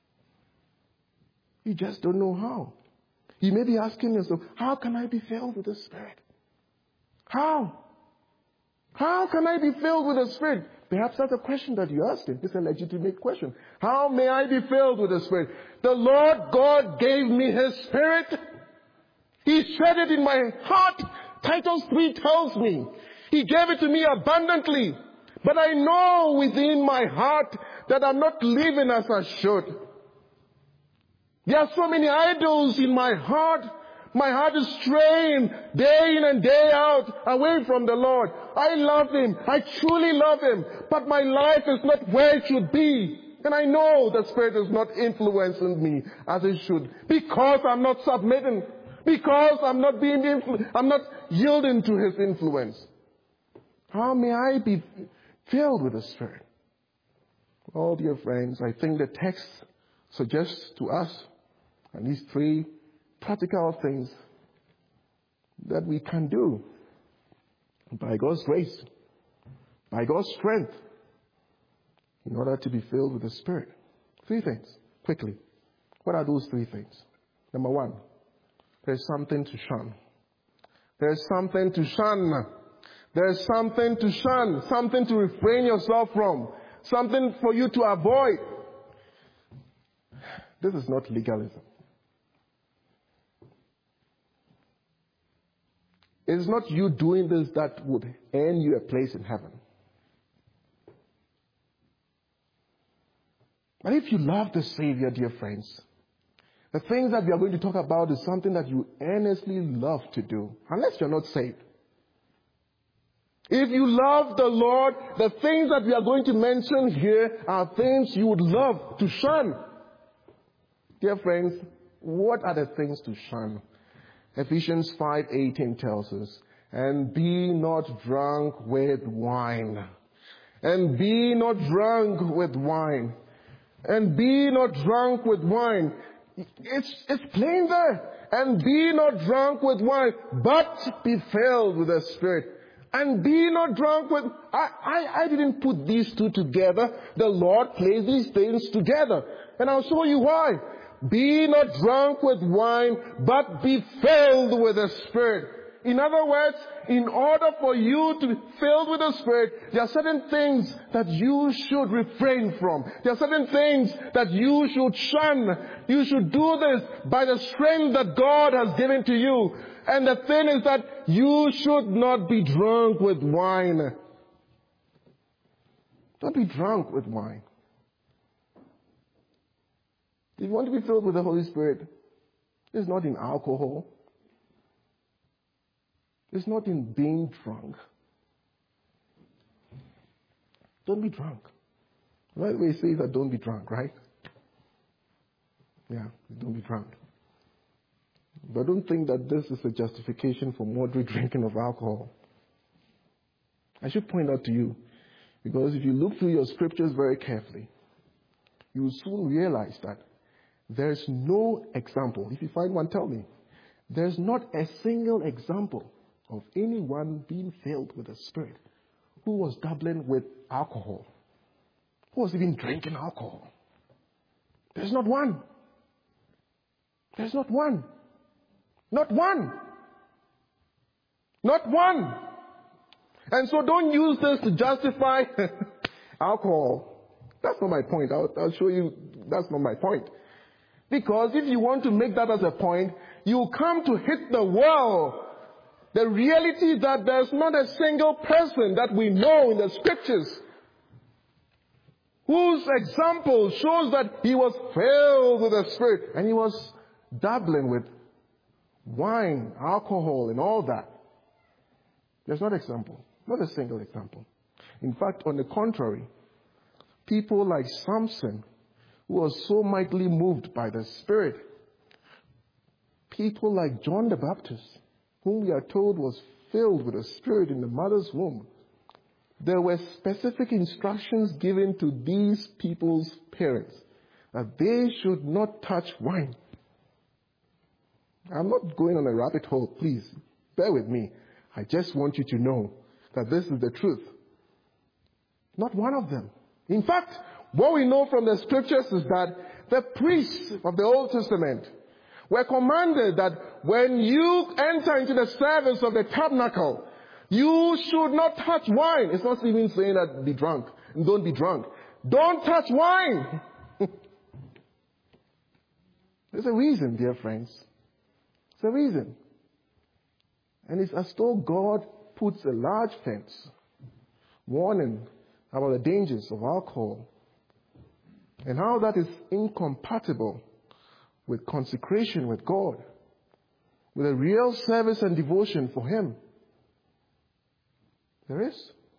You just don't know how. You may be asking yourself, how can I be filled with the Spirit? How? How can I be filled with the Spirit? Perhaps that's a question that you're asking. It's a legitimate question. How may I be filled with the Spirit? The Lord God gave me His Spirit. He shed it in my heart. Titus three tells me. He gave it to me abundantly. But I know within my heart that I'm not living as I should. There are so many idols in my heart. My heart is straying day in and day out away from the Lord. I love Him. I truly love Him. But my life is not where it should be. And I know the Spirit is not influencing me as it should. Because I'm not submitting. Because I'm not being influ- I'm not yielding to His influence. How may I be filled with the Spirit? Well, dear friends, I think the text suggests to us at least three practical things that we can do by God's grace, by God's strength, in order to be filled with the Spirit. Three things, quickly. What are those three things? Number one, there's something to shun. There's something to shun. There's something to shun, something to refrain yourself from, something for you to avoid. This is not legalism. It is not you doing this that would earn you a place in heaven. But if you love the Savior, dear friends, the things that we are going to talk about is something that you earnestly love to do, unless you're not saved. If you love the Lord, the things that we are going to mention here are things you would love to shun. Dear friends, what are the things to shun? Ephesians five eighteen tells us, and be not drunk with wine. And be not drunk with wine. And be not drunk with wine. It's, it's plain there. And be not drunk with wine, but be filled with the Spirit. And be not drunk with... I, I, I didn't put these two together. The Lord placed these things together. And I'll show you why. Be not drunk with wine, but be filled with the Spirit. In other words, in order for you to be filled with the Spirit, there are certain things that you should refrain from. There are certain things that you should shun. You should do this by the strength that God has given to you. And the thing is that you should not be drunk with wine. Don't be drunk with wine. If you want to be filled with the Holy Spirit, it's not in alcohol. It's not in being drunk. Don't be drunk. Right way it says that don't be drunk, right? Yeah, don't be drunk. But don't think that this is a justification for moderate drinking of alcohol. I should point out to you, because if you look through your scriptures very carefully, you will soon realize that there's no example. If you find one, tell me. There's not a single example of anyone being filled with the Spirit who was dabbling with alcohol, who was even drinking alcohol. There's not one. There's not one. Not one. Not one. And so don't use this to justify alcohol. That's not my point. I'll, I'll show you that's not my point. Because if you want to make that as a point, you come to hit the wall. The reality is that there's not a single person that we know in the scriptures whose example shows that he was filled with the Spirit and he was dabbling with wine, alcohol, and all that. There's not example. Not a single example. In fact, on the contrary, people like Samson, who was so mightily moved by the Spirit, people like John the Baptist, whom we are told was filled with the Spirit in the mother's womb, there were specific instructions given to these people's parents that they should not touch wine. I'm not going on a rabbit hole, please. Bear with me. I just want you to know that this is the truth. Not one of them. In fact, what we know from the scriptures is that the priests of the Old Testament were commanded that when you enter into the service of the tabernacle, you should not touch wine. It's not even saying that be drunk. Don't be drunk. Don't touch wine. There's a reason, dear friends. There's a reason. And it's as though God puts a large fence warning about the dangers of alcohol and how that is incompatible with consecration with God, with a real service and devotion for Him. There is.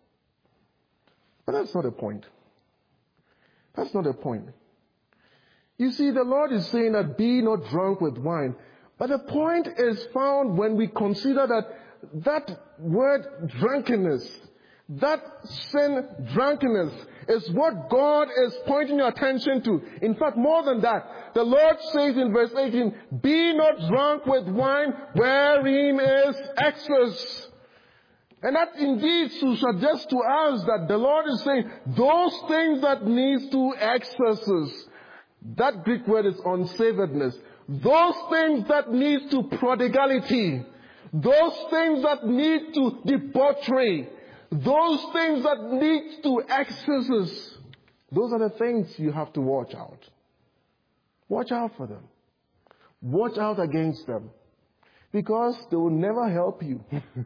But that's not the point. That's not the point. You see, the Lord is saying that be not drunk with wine. But the point is found when we consider that that word drunkenness, that sin drunkenness, is what God is pointing your attention to. In fact, more than that, the Lord says in verse eighteen, be not drunk with wine wherein is excess. And that indeed should suggest to us that the Lord is saying those things that needs to excesses. That Greek word is unsavoredness. Those things that need to prodigality. Those things that need to debauchery. Those things that lead to excesses, those are the things you have to watch out. Watch out for them. Watch out against them. Because they will never help you.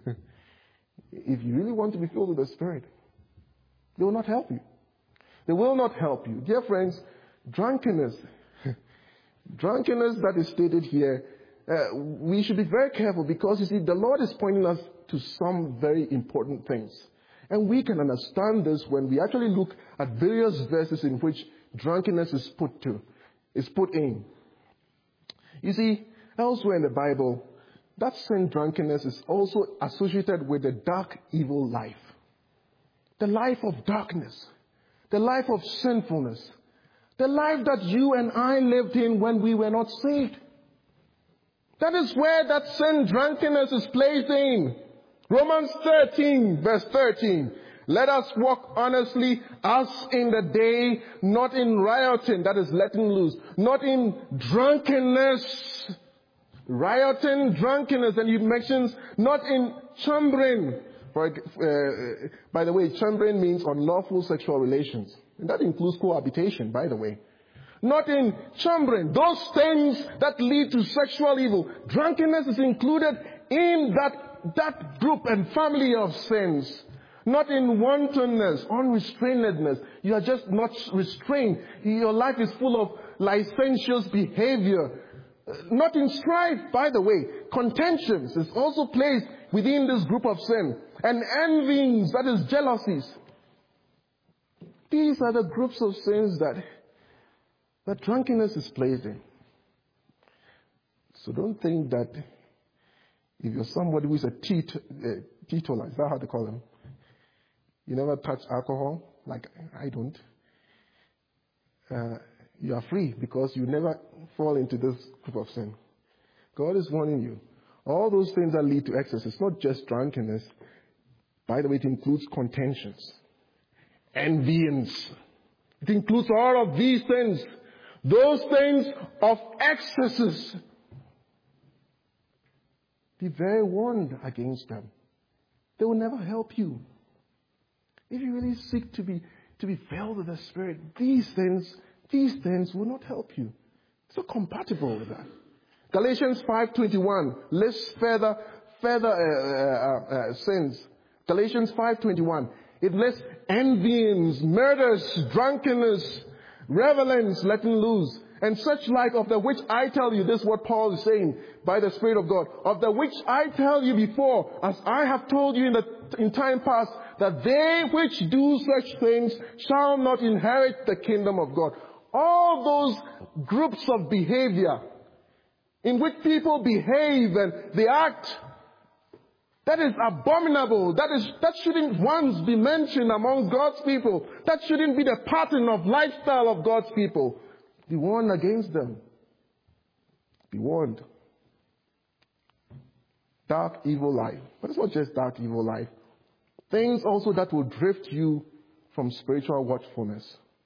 If you really want to be filled with the Spirit, they will not help you. They will not help you. Dear friends, drunkenness, drunkenness that is stated here, uh, we should be very careful because, you see, the Lord is pointing us to some very important things. And we can understand this when we actually look at various verses in which drunkenness is put to, is put in. You see, elsewhere in the Bible, that sin drunkenness is also associated with the dark, evil life. The life of darkness. The life of sinfulness. The life that you and I lived in when we were not saved. That is where that sin drunkenness is placed in. Romans thirteen, verse thirteen. Let us walk honestly as in the day, not in rioting, that is letting loose, not in drunkenness, rioting, drunkenness, and he mentions not in chambering. For, uh, by the way, chambering means unlawful sexual relations. And that includes cohabitation, by the way. Not in chambering. Those things that lead to sexual evil. Drunkenness is included in that, that group and family of sins. Not in wantonness, unrestrainedness. You are just not restrained. Your life is full of licentious behavior. Not in strife, by the way. Contentions is also placed within this group of sin. And envyings, that is jealousies. These are the groups of sins that, that drunkenness is placed in. So don't think that if you're somebody who is a teet, uh, teetotaler, is that how they call them? You never touch alcohol, like I don't. Uh, you are free because you never fall into this group of sin. God is warning you. All those things that lead to excess, it's not just drunkenness. By the way, it includes contentions, envyings. It includes all of these things. Those things of excesses. Be very warned against them. They will never help you. If you really seek to be to be filled with the Spirit, these things, these things will not help you. It's not compatible with that. Galatians five twenty-one lists further further uh, uh, uh, sins. Galatians five twenty-one. It lists envyings, murders, drunkenness, revelings, letting loose, and such like, of the which I tell you, this is what Paul is saying by the Spirit of God, of the which I tell you before, as I have told you in the in time past, that they which do such things shall not inherit the kingdom of God. All those groups of behavior in which people behave and they act, that is abominable. That is that shouldn't once be mentioned among God's people. That shouldn't be the pattern of lifestyle of God's people. Be warned against them. Be warned. Dark, evil life. But it's not just dark, evil life. Things also that will drift you from spiritual watchfulness.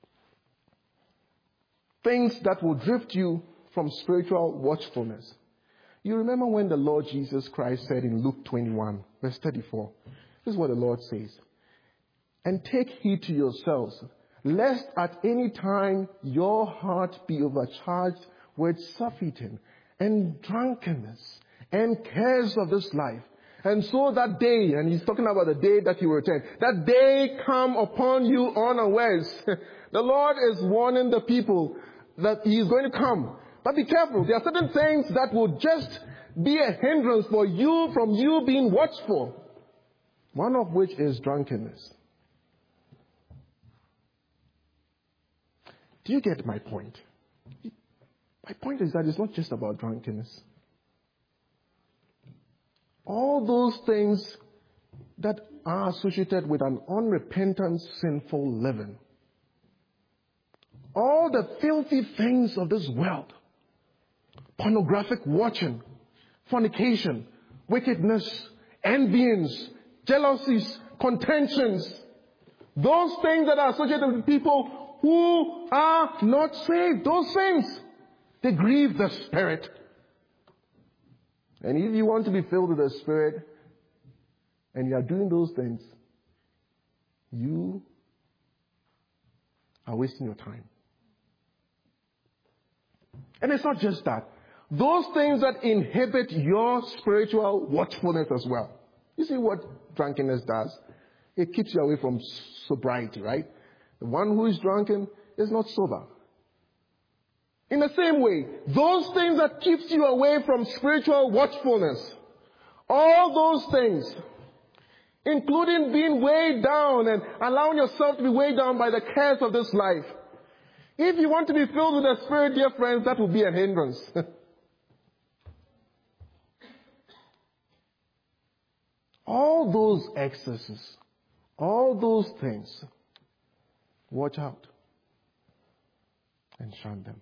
Things that will drift you from spiritual watchfulness. You remember when the Lord Jesus Christ said in Luke twenty-one, verse thirty-four, this is what the Lord says. And take heed to yourselves, lest at any time your heart be overcharged with surfeiting and drunkenness and cares of this life. And so that day, and he's talking about the day that he will return, that day come upon you unawares. The Lord is warning the people that he is going to come. But be careful. There are certain things that will just be a hindrance for you from you being watchful. One of which is drunkenness. Do you get my point? My point is that it's not just about drunkenness. All those things that are associated with an unrepentant, sinful living. All the filthy things of this world. Pornographic watching, fornication, wickedness, envyings, jealousies, contentions. Those things that are associated with people who are not saved. Those things, they grieve the Spirit. And if you want to be filled with the Spirit, and you are doing those things, you are wasting your time. And it's not just that. Those things that inhibit your spiritual watchfulness as well. You see what drunkenness does? It keeps you away from sobriety, right? The one who is drunken is not sober. In the same way, those things that keeps you away from spiritual watchfulness, all those things, including being weighed down and allowing yourself to be weighed down by the cares of this life. If you want to be filled with the Spirit, dear friends, that will be a hindrance. All those excesses, all those things, watch out and shun them.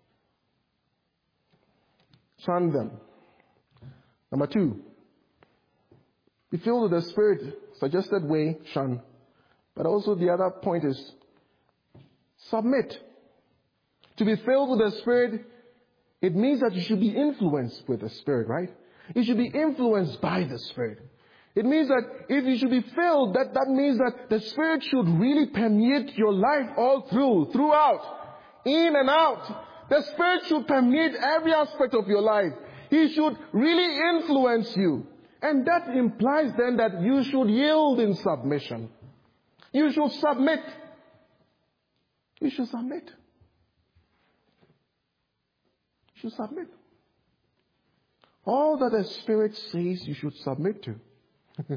Shun them. Number two, be filled with the Spirit, suggested way, shun. But also the other point is submit. To be filled with the Spirit It means that you should be influenced with the Spirit, right? You should be influenced by the Spirit. It means that if you should be filled, that, that means that the Spirit should really permeate your life all through, throughout, in and out. The Spirit should permeate every aspect of your life. He should really influence you. And that implies then that you should yield in submission. You should submit. You should submit. You should submit. All that the Spirit says you should submit to. That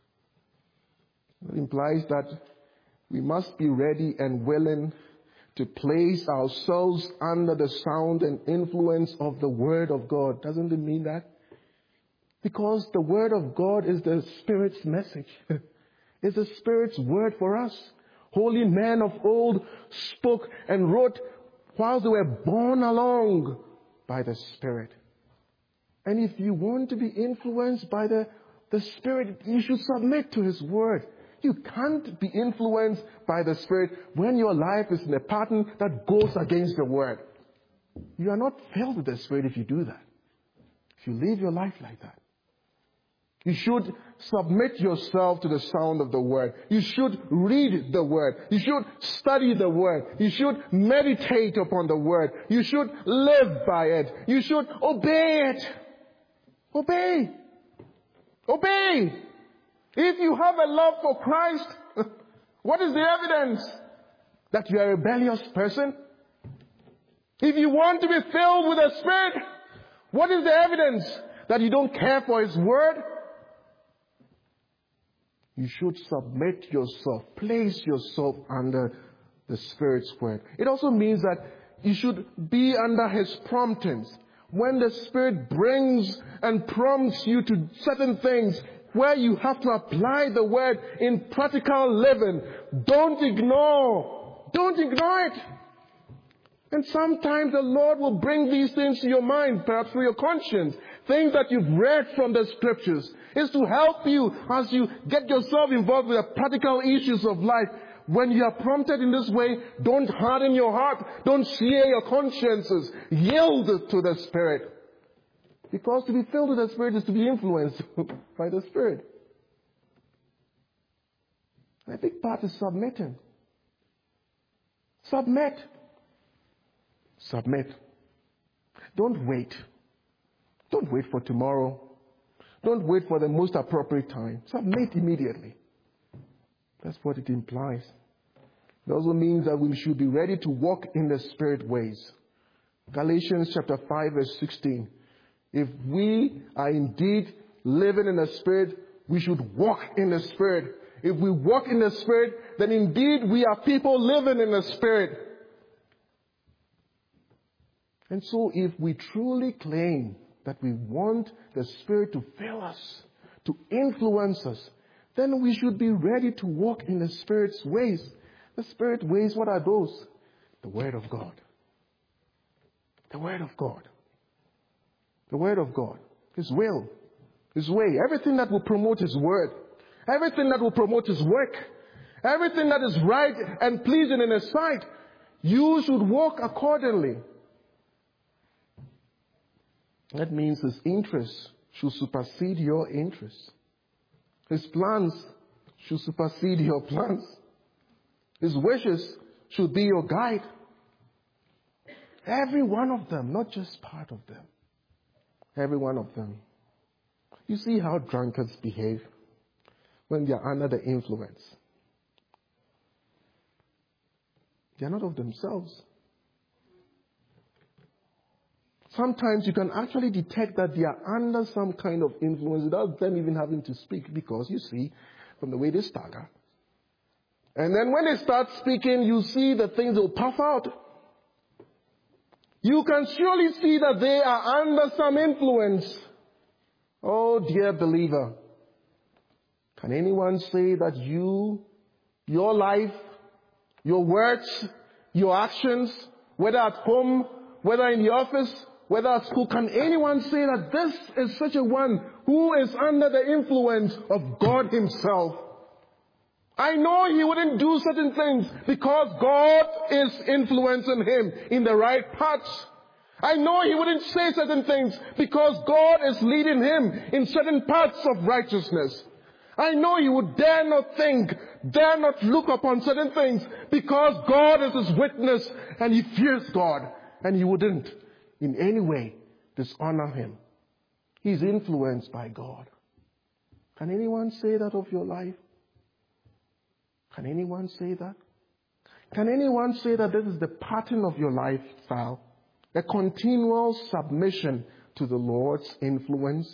implies that we must be ready and willing to place ourselves under the sound and influence of the Word of God. Doesn't it mean that? Because the Word of God is the Spirit's message. It's the Spirit's word for us. Holy men of old spoke and wrote while they were borne along by the Spirit. And if you want to be influenced by the, the Spirit, you should submit to His Word. You can't be influenced by the Spirit when your life is in a pattern that goes against the Word. You are not filled with the Spirit if you do that. If you live your life like that. You should submit yourself to the sound of the Word. You should read the Word. You should study the Word. You should meditate upon the Word. You should live by it. You should obey it. Obey. Obey. If you have a love for Christ, what is the evidence? That you are a rebellious person? If you want to be filled with the Spirit, what is the evidence? That you don't care for His Word? You should submit yourself, place yourself under the Spirit's Word. It also means that you should be under His promptings. When the Spirit brings and prompts you to certain things where you have to apply the Word in practical living, don't ignore. Don't ignore it. And sometimes the Lord will bring these things to your mind, perhaps through your conscience. Things that you've read from the Scriptures. Is to help you as you get yourself involved with the practical issues of life. When you are prompted in this way, don't harden your heart. Don't sear your consciences. Yield to the Spirit. Because to be filled with the Spirit is to be influenced by the Spirit. And a big part is submitting. Submit. Submit. Don't wait. Don't wait for tomorrow. Don't wait for the most appropriate time. Submit immediately. That's what it implies. It also means that we should be ready to walk in the Spirit ways. Galatians chapter five verse sixteen. If we are indeed living in the Spirit, we should walk in the Spirit. If we walk in the Spirit, then indeed we are people living in the Spirit. And so if we truly claim that we want the Spirit to fill us, to influence us, then we should be ready to walk in the Spirit's ways. The Spirit ways, what are those? The Word of God. The Word of God. The Word of God. His will. His way. Everything that will promote His Word. Everything that will promote His work. Everything that is right and pleasing in His sight. You should walk accordingly. That means His interests should supersede your interests. His plans should supersede your plans. His wishes should be your guide. Every one of them, not just part of them. Every one of them. You see how drunkards behave when they are under the influence. They are not of themselves. Sometimes you can actually detect that they are under some kind of influence without them even having to speak, because you see from the way they stagger. And then when they start speaking, you see the things will puff out. You can surely see that they are under some influence. Oh, dear believer. Can anyone say that you, your life, your words, your actions, whether at home, whether in the office, whether at school, can anyone say that this is such a one who is under the influence of God Himself? I know he wouldn't do certain things because God is influencing him in the right paths. I know he wouldn't say certain things because God is leading him in certain paths of righteousness. I know he would dare not think, dare not look upon certain things because God is his witness and he fears God, and he wouldn't in any way dishonor him. He's influenced by God. Can anyone say that of your life? Can anyone say that? Can anyone say that this is the pattern of your lifestyle? A continual submission to the Lord's influence?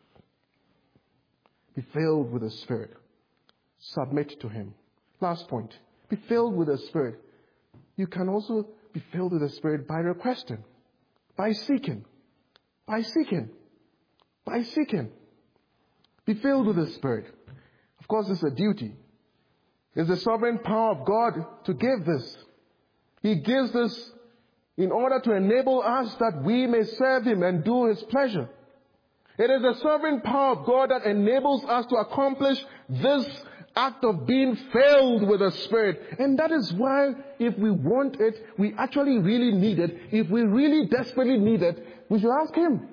Be filled with the Spirit. Submit to him. Last point. Be filled with the Spirit. You can also be filled with the Spirit by requesting, by seeking, by seeking, by seeking. Be filled with the Spirit. Of course, it's a duty. It's the sovereign power of God to give this. He gives this in order to enable us that we may serve him and do his pleasure. It is the sovereign power of God that enables us to accomplish this act of being filled with the Spirit. And that is why, if we want it, we actually really need it. If we really desperately need it, we should ask him.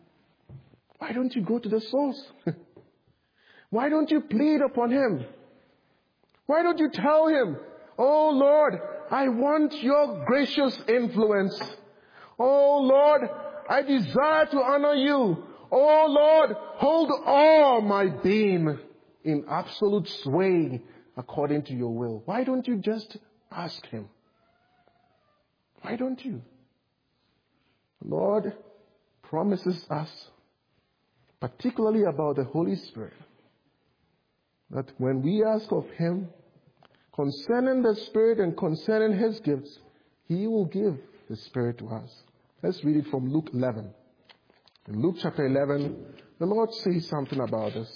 Why don't you go to the source? Why don't you plead upon him? Why don't you tell him, oh Lord, I want your gracious influence. Oh Lord, I desire to honor you. Oh Lord, hold all my being in absolute sway according to your will. Why don't you just ask him? Why don't you? The Lord promises us, particularly about the Holy Spirit, that when we ask of him concerning the Spirit and concerning his gifts, he will give the Spirit to us. Let's read it from Luke eleven. In Luke chapter eleven, the Lord says something about this.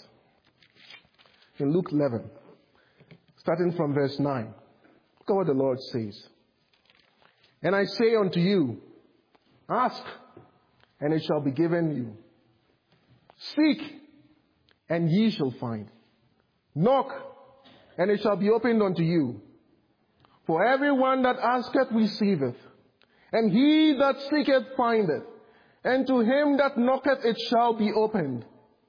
In Luke eleven, starting from verse nine, look at what the Lord says. And I say unto you, ask, and it shall be given you. Seek, and ye shall find. Knock, and it shall be opened unto you. For everyone that asketh receiveth, and he that seeketh findeth, and to him that knocketh it shall be opened.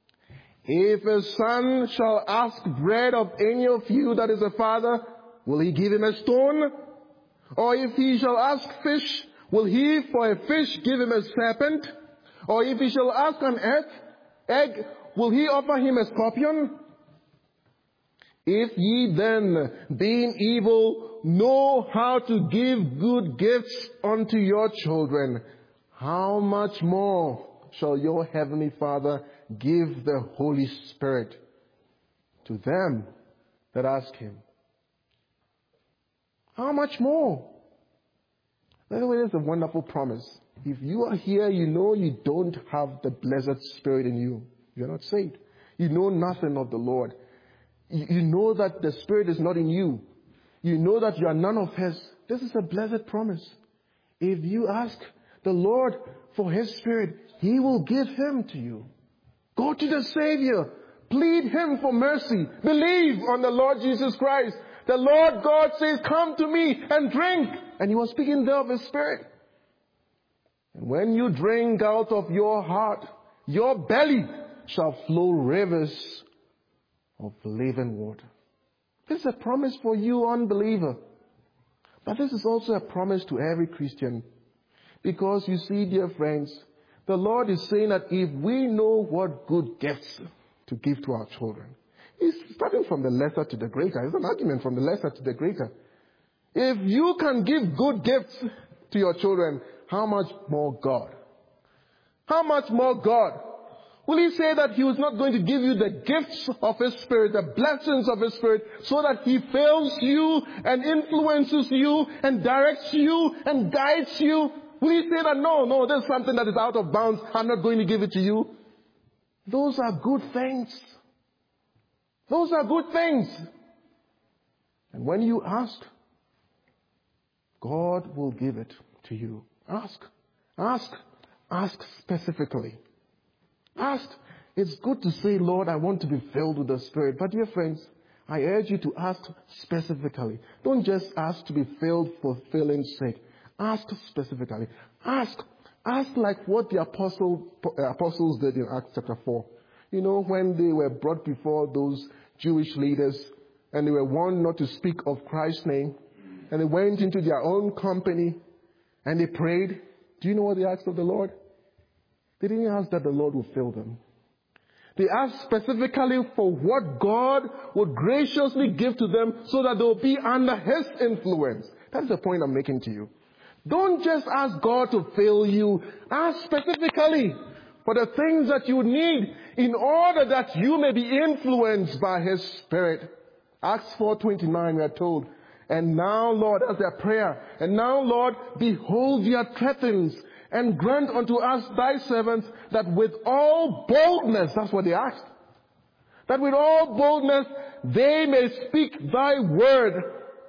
If a son shall ask bread of any of you that is a father, will he give him a stone? Or if he shall ask fish, will he for a fish give him a serpent? Or if he shall ask an egg, egg, will he offer him a scorpion? If ye then, being evil, know how to give good gifts unto your children, how much more shall your heavenly Father give the Holy Spirit to them that ask him? How much more? By the way, there's a wonderful promise. If you are here, you know you don't have the blessed Spirit in you. You're not saved. You know nothing of the Lord. You know that the Spirit is not in you. You know that you are none of his. This is a blessed promise. If you ask the Lord for his Spirit, he will give him to you. Go to the Savior. Plead him for mercy. Believe on the Lord Jesus Christ. The Lord God says, come to me and drink. And he was speaking there of his Spirit. And when you drink out of your heart, your belly shall flow rivers of living water. This is a promise for you, unbeliever. But this is also a promise to every Christian. Because you see, dear friends, the Lord is saying that if we know what good gifts to give to our children, he's starting from the lesser to the greater. It's an argument from the lesser to the greater. If you can give good gifts to your children, how much more God? How much more God? Will he say that he was not going to give you the gifts of his Spirit, the blessings of his Spirit, so that he fills you and influences you and directs you and guides you? Will he say that, no, no, there's something that is out of bounds, I'm not going to give it to you? Those are good things. Those are good things. And when you ask, God will give it to you. Ask. Ask. Ask specifically. Ask. It's good to say, Lord, I want to be filled with the Spirit. But dear friends, I urge you to ask specifically. Don't just ask to be filled for filling's sake. Ask specifically. Ask. Ask like what the apostle, uh, apostles did in Acts chapter four. You know, when they were brought before those Jewish leaders and they were warned not to speak of Christ's name, and they went into their own company and they prayed. Do you know what they asked of the Lord? They didn't ask that the Lord would fill them. They asked specifically for what God would graciously give to them so that they will be under His influence. That's the point I'm making to you. Don't just ask God to fill you. Ask specifically for the things that you need in order that you may be influenced by His Spirit. Acts four twenty-nine, we are told, and now, Lord, as their prayer, and now, Lord, behold their threatenings, and grant unto us thy servants that with all boldness, that's what they asked, that with all boldness they may speak thy word,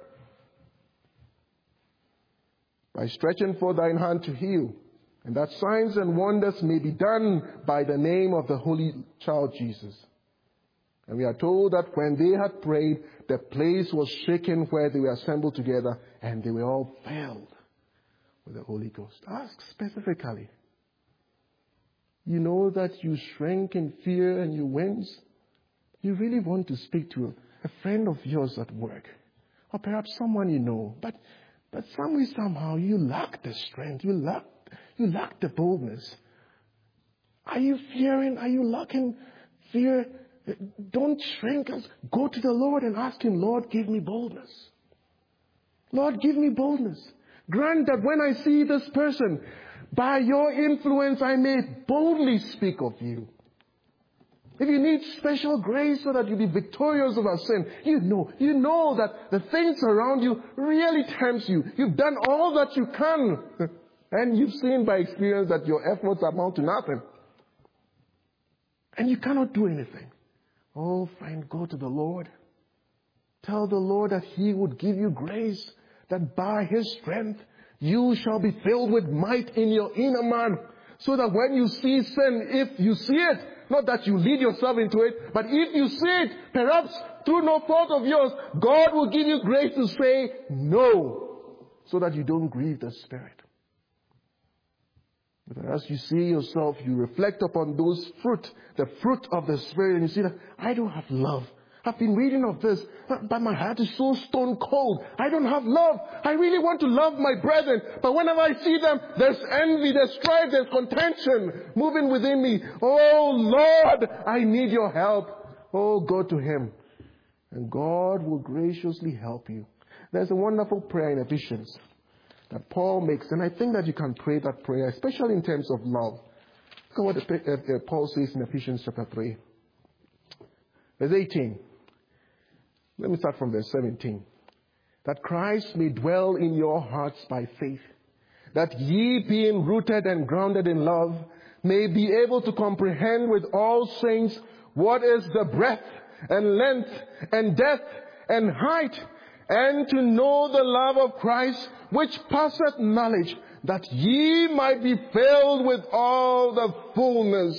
by stretching forth thine hand to heal, and that signs and wonders may be done by the name of the Holy Child Jesus. And we are told that when they had prayed, the place was shaken where they were assembled together, and they were all filled with the Holy Ghost. Ask specifically. You know that you shrink in fear and you wince. You really want to speak to a friend of yours at work, or perhaps someone you know, but but some way, somehow, you lack the strength, you lack, you lack the boldness. Are you fearing? Are you lacking fear? Don't shrink. Go to the Lord and ask Him, Lord, give me boldness. Lord, give me boldness. Grant that when I see this person, by your influence, I may boldly speak of you. If you need special grace so that you be victorious over sin, you know, you know that the things around you really tempt you. You've done all that you can. And you've seen by experience that your efforts amount to nothing. And you cannot do anything. Oh, friend, go to the Lord. Tell the Lord that He would give you grace, that by His strength you shall be filled with might in your inner man, so that when you see sin, if you see it, not that you lead yourself into it, but if you see it, perhaps through no fault of yours, God will give you grace to say no, so that you don't grieve the Spirit. But as you see yourself, you reflect upon those fruit, the fruit of the Spirit, and you see that I don't have love. I've been reading of this, but my heart is so stone cold. I don't have love. I really want to love my brethren, but whenever I see them, there's envy, there's strife, there's contention moving within me. Oh Lord, I need your help. Oh, go to Him, and God will graciously help you. There's a wonderful prayer in Ephesians that Paul makes, and I think that you can pray that prayer, especially in terms of love. Look at what Paul says in Ephesians chapter three. Verse eighteen. Let me start from verse seventeen. That Christ may dwell in your hearts by faith, that ye being rooted and grounded in love, may be able to comprehend with all saints what is the breadth and length and depth and height, and to know the love of Christ, which passeth knowledge, that ye might be filled with all the fullness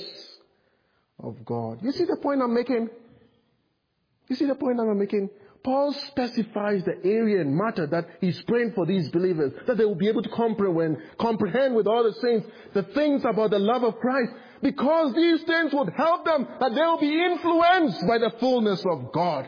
of God. You see the point I'm making? You see the point I'm making? Paul specifies the area and matter that he's praying for these believers, that they will be able to comprehend, comprehend with all the saints the things about the love of Christ, because these things would help them, that they will be influenced by the fullness of God.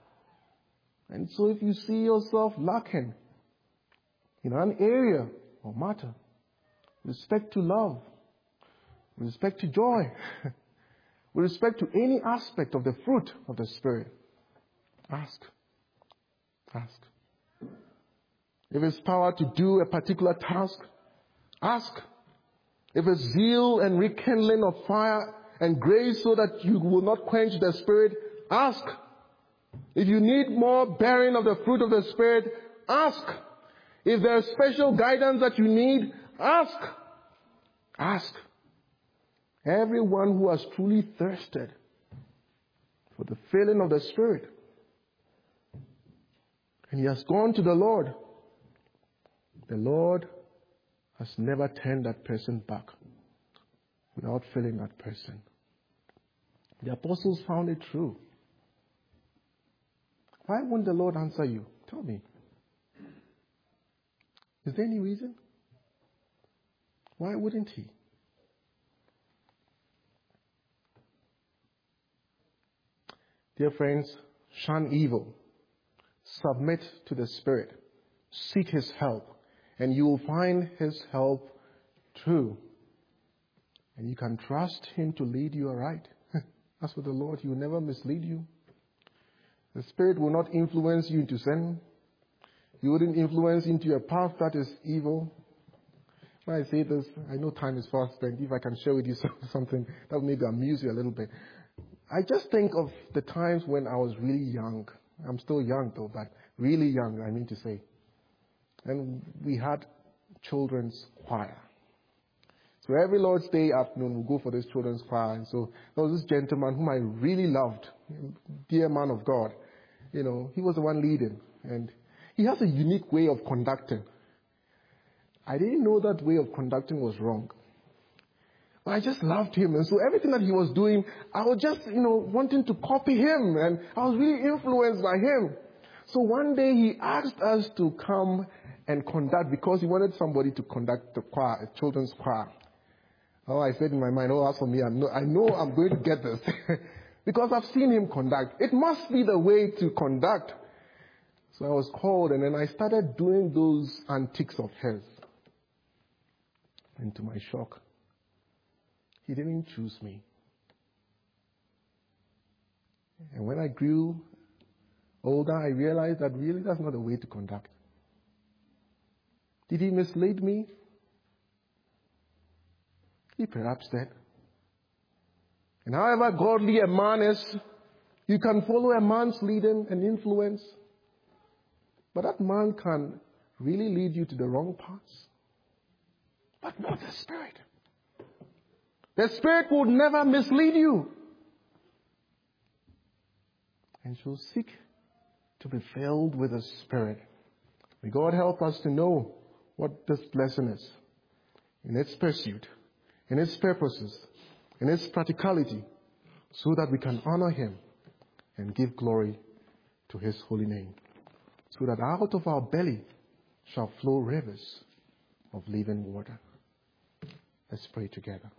And so if you see yourself lacking in an area or matter, with respect to love, with respect to joy, with respect to any aspect of the fruit of the Spirit, ask. Ask. If it's power to do a particular task, ask. If it's zeal and rekindling of fire and grace so that you will not quench the Spirit, ask. If you need more bearing of the fruit of the Spirit, ask. If there's special guidance that you need, ask. Ask. Everyone who has truly thirsted for the filling of the Spirit, and he has gone to the Lord, the Lord has never turned that person back without filling that person. The apostles found it true. Why won't the Lord answer you? Tell me. Is there any reason? Why wouldn't he? Dear friends, shun evil. Submit to the Spirit. Seek His help. And you will find His help true. And you can trust Him to lead you aright. As for the Lord, He will never mislead you. The Spirit will not influence you into sin. He wouldn't influence into a path that is evil. When I say this, I know time is fast spent. If I can share with you something that will maybe amuse you a little bit. I just think of the times when I was really young. I'm still young though, but really young, I mean to say. And we had children's choir. So every Lord's Day afternoon, we'll go for this children's choir. And so there was this gentleman whom I really loved, dear man of God. You know, he was the one leading. And he has a unique way of conducting. I didn't know that way of conducting was wrong. But I just loved him. And so everything that he was doing, I was just, you know, wanting to copy him. And I was really influenced by him. So one day he asked us to come and conduct because he wanted somebody to conduct the choir, a children's choir. Oh, I said in my mind, oh, as for me, I'm no, I know I'm going to get this. Because I've seen him conduct. It must be the way to conduct. So I was called and then I started doing those antics of his. And to my shock, he didn't choose me. And when I grew older, I realized that really that's not the way to conduct. Did he mislead me? He perhaps did. And however godly a man is, you can follow a man's leading and influence, but that man can really lead you to the wrong paths. But not the Spirit. The Spirit will never mislead you. And she'll seek to be filled with the Spirit. May God help us to know what this blessing is in its pursuit, in its purposes, in its practicality, so that we can honor Him and give glory to His holy name. So that out of our belly shall flow rivers of living water. Let's pray together.